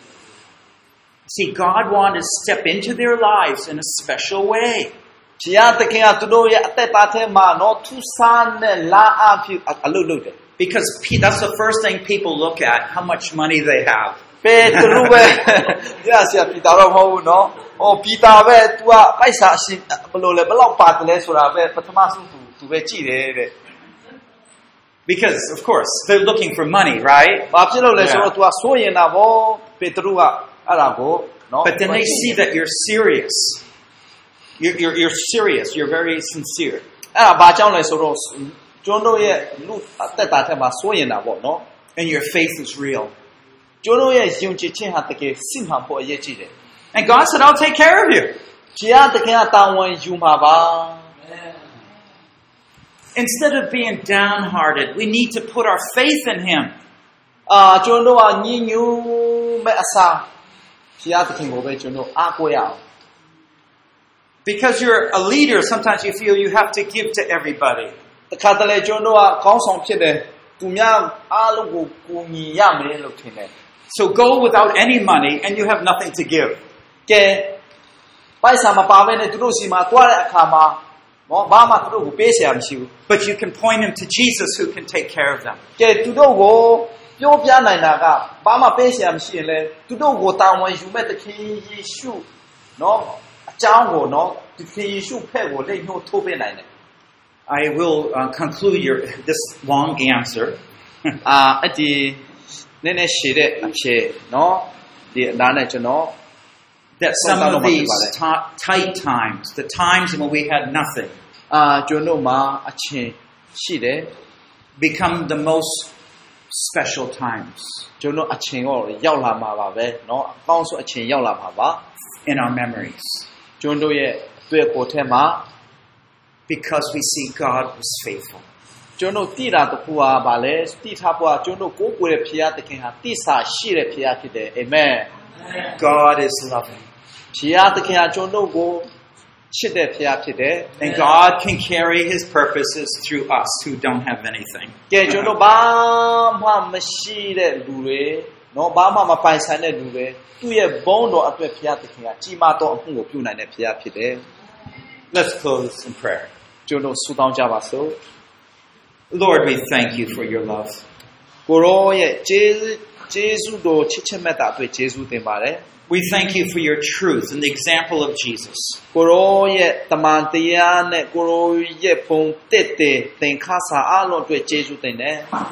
S1: See, God wanted to step into their lives in a special way.
S3: ဘုရားသခင်ကသူတို့ရဲ့အသက်တာထဲမှာနော်ထူးဆန်းတဲ့လာအဖြစ်အလုပ်လုပ်တယ်
S1: Because that's the first thing people look at, how much money they have.
S3: ပဲသူတို့ပဲရဆရာပီတာတော့မဟုတ်ဘူးနော်ဟောပီတာပဲ तू ကပိုက်စားအရှင်ဘယ်လိုလဲဘယ်လောက်ပါတယ်လဲဆိုတာပဲပထမဆုံးသူသူပဲကြည့်တယ်တဲ့
S1: Because, of course, they're looking for money, right?
S3: ဘာဖြစ်လို့လဲဆိုတော့ तू ကစိုးရင်တာဗောပေတရုကအဲ့ဒါကိုနော်
S1: But then they see that you're serious. You're, you're, you're serious. You're very sincere.
S3: အဲ့ဒါဘာကြောင့်လဲဆိုတော့ကျွန်တော်ရဲ့လူအသက်တာထဲမှာစိုးရင်တာဗောနော်
S1: And your faith is real.
S3: ကျွန်တော်ရဲ့ယုံကြည်ခြင်းဟာတကယ်စစ်မှန်ဖို့အရေးကြီးတယ်
S1: And God said, I'll take care of you.
S3: ဘုရားသခင်ကတာဝန်ယူမှာပါ
S1: Instead of being downhearted, we need to put our faith in him.
S3: အာကျွန်တော်ကညဉ့်ညူးမဲ့အစားဘုရားသခင်ကိုပဲကျွန်တော်အားကိုးရအောင်
S1: Because you're a leader, sometimes you feel you have to give to everybody.
S3: တခါတလေကျွန်တော်ကကောင်းဆောင်ဖြစ်တယ်သူများအားလုံးကိုကူညီရမယ်လို့ထင်တယ်
S1: So go without any money and you have nothing to give.
S3: ကဲပိုက်ဆံမပါဘဲနဲ့သူတို့စီမှာတွားတဲ့အခါမှာနော်ဘာမှသူတို့ကိုပေးเสียမရှိဘူး
S1: But you can point them to Jesus who can take care of them.
S3: ကဲသူတို့ကိုပြောပြနိုင်တာကဘာမှပေးเสียမရှိရင်လေသူတို့ကိုတာဝန်ယူမဲ့သခင်ယေရှုနော်အကြောင်းကိုနော်သခင်ယေရှုဖက်ကိုလက်ညှိုးထိုးပေးနိုင်တယ်
S1: I will uh, conclude your this long answer.
S3: အာအဲ့ဒီနည်းနည်းရှည်တဲ့အဖြစ်နော်ဒီအနားနဲ့ကျွန်တော်
S1: That some of these t- tight times, the times when we had nothing,
S3: အာကျွန်တော်မှာအချင်းရှိတယ်
S1: become the most special times
S3: ကျွန်တော်အချင်းကိုရောက်လာမှာပါပဲเนาะအကောင်းဆုံးအချင်းရောက်လာမှာပါ
S1: in our memories.
S3: ကျွန်တော်ရဲ့အတွေ့အကြုံထဲမှာ
S1: Because we see God was faithful.
S3: ကျွန်တော်တိတာတခုဟာဗာလဲတိထားဖို့ကျွန်တော်ကိုးကွယ်တဲ့ဖခင်သခင်ဟာတိစာရှိတဲ့ဖခင်ဖြစ်တယ်အာမင်
S1: God is loving.
S3: ဖခင်သခင်ဟာကျွန်တော်ကိုချစ်တဲ့ဖခင်ဖြစ်တယ်
S1: And God can carry his purposes through us who don't have anything.
S3: ကဲကျွန်တော်ဘာမှမရှိတဲ့လူတွေနော်ဘာမှမပိုင်ဆိုင်တဲ့လူတွေသူ့ရဲ့ဘုန်းတော်အတွက်ဖခင်သခင်ကကြီးမားသောအမှုကိုပြုနိုင်တဲ့ဖခင်ဖြစ်တယ်
S1: Let's close in prayer.
S3: ကျွန်တော်ဆုတောင်းကြပါစို့
S1: Lord, we thank you for your love.
S3: ကိုရောရဲ့ကျေးဇူးကျေးဇူးတော်ချစ်ချက်မြတ်တာအတွက်ကျေးဇူးတင်ပါတယ်
S1: We thank you for your truth and the example of Jesus.
S3: ကိုရောရဲ့တမန်တရားနဲ့ကိုရောရဲ့ဘုံတက်တဲ့သင်ခါစာအလုံးအတွက်ကျေးဇူးတင်တယ်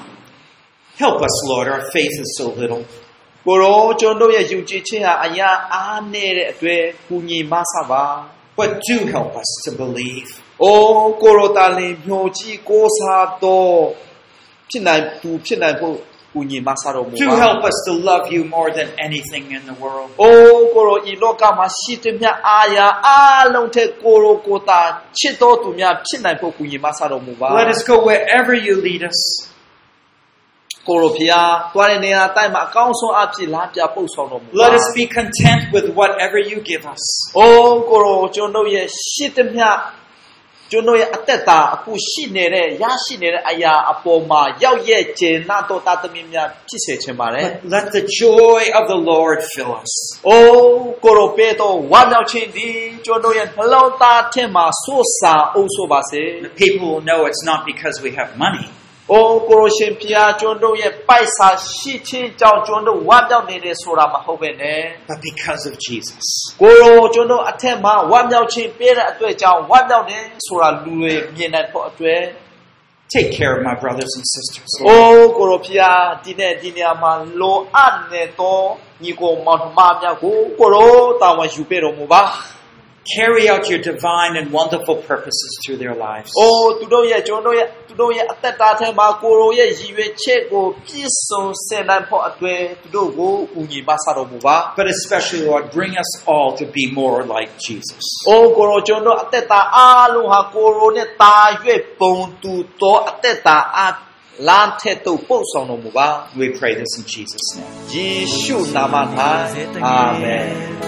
S1: Help us, Lord, our faith is so little.
S3: ကိုရောကျွန်တော်ရဲ့ယုံကြည်ခြင်းဟာအရာအားနည်းတဲ့အတွက်ကူညီမဆပါ
S1: But do help us to believe.
S3: အိုးကိုရောတာလင်မျိုးကြီးကိုစားတော့ဖြစ်နိုင်သူဖြစ်နိုင်ဖို့ကူညီမဆတော်မူပါ
S1: Do help us to love you more than anything in the world.
S3: အိုးကိုရောဤလောကမှာရှိတဲ့မြတ်အာရာအလုံးထက်ကိုရောကိုတာချစ်တော်သူများဖြစ်နိုင်ဖို့ကူညီမဆတော်မူပါ
S1: Let us go wherever you lead us.
S3: ကိုရောဖျားတွားတဲ့နေရာတိုင်းမှာအကောင်းဆုံးအဖြစ်လားပြပုတ်ဆောင်တော်မူပါ
S1: Let us be content with whatever you give us.
S3: အိုးကိုရောကျွန်တော်ရဲ့ရှိတဲ့မြတ်ကျွန်တော်ရဲ့အသက်တာအခုရှိနေတဲ့ရရှိနေတဲ့အရာအပေါ်မှာရောက်ရဲ့ကျေနပ်တော်တာသမီးများဖြစ်စေချင်ပါတယ်
S1: Let the joy of the Lord fill us.
S3: အိုးကိုရောပေတော်ဝမ်းမြောက်ခြင်းဒီကျွန်တော်ရဲ့နှလုံးသားထဲမှာစိုးစာအုပ်ဆိုပါစေ
S1: The people will know it's not because we have money,
S3: အိုးကိုရောရှင်ဖျားကျွန်တော်ရဲ့ပိုက်စာရှိခြင်းကြောင့်ကျွန်တော်ဝမ်းမြောက်နေတယ်ဆိုတာမဟုတ်ပဲနဲ့
S1: but because of Jesus.
S3: ကိုရောကျွန်တော်အထက်မှာဝမ်းမြောက်ခြင်းပေးတဲ့အတွက်ကြောင့်ဝမ်းမြောက်တယ်ဆိုတာလူတွေမြင်နိုင်ဖို့အတွက်
S1: Take care of my brothers and sisters.
S3: အိုးကိုရောဖျားဒီနေ့ဒီနေရာမှာလိုအပ်နေတော့ညီကိုမောင်နှမများကိုကိုရောတာဝန်ယူပေးတော်မူပါ
S1: Carry out your divine and wonderful purposes through their lives.
S3: အိုးသူတို့ရဲ့ကျွန်တော်ရဲ့သူတို့ရဲ့အသက်တာထဲမှာကိုရောရဲ့ရည်ရွယ်ချက်ကိုပြည့်စုံစေနိုင်ဖို့အတွက်သူတို့ကိုကူညီပါဆတော်မူပါ
S1: But especially, Lord, bring us all to be more like Jesus.
S3: အိုးကိုရောကျွန်တော်အသက်တာအားလုံးဟာကိုရောနဲ့တာရွေ့ပုံတူသောအသက်တာအားလမ်းထက်သို့ပို့ဆောင်တော်မူပါ
S1: We pray this in Jesus' name.
S3: ယေရှုနာမ၌အာမင်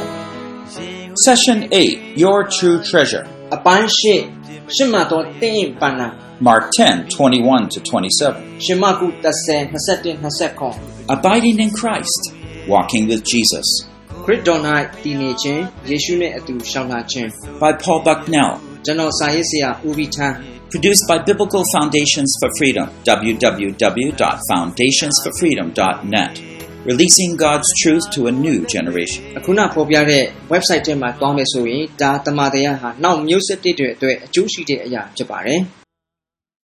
S1: Session eight, Your True Treasure.
S2: အပိုင်းရှစ်ရှစ်မှတ်သောတင်းရင်ပန္နာ
S1: Mark ten, twenty-one to twenty-seven.
S2: ရှမကုသဆယ်၂၁ ၂၉
S1: Abiding in Christ, walking with Jesus.
S2: ခရစ်တော်၌တည်နေခြင်းယေရှုနှင့်အတူရှောင်လာခြင်း
S1: By Paul Bucknell.
S2: ကျွန်တော်စာရေးဆရာဦးဝီထန်း
S1: Produced by Biblical Foundations for Freedom. w w w dot foundations for freedom dot net. Releasing God's truth to a new generation.
S2: အခုနဖော်ပြတဲ့ website ထဲမှာတောင်းမယ်ဆိုရင်ဒါတမန်တရားဟာနောက်မျိုးဆက်တွေအတွက်အကျိုးရှိတဲ့အရာဖြစ်ပါတယ်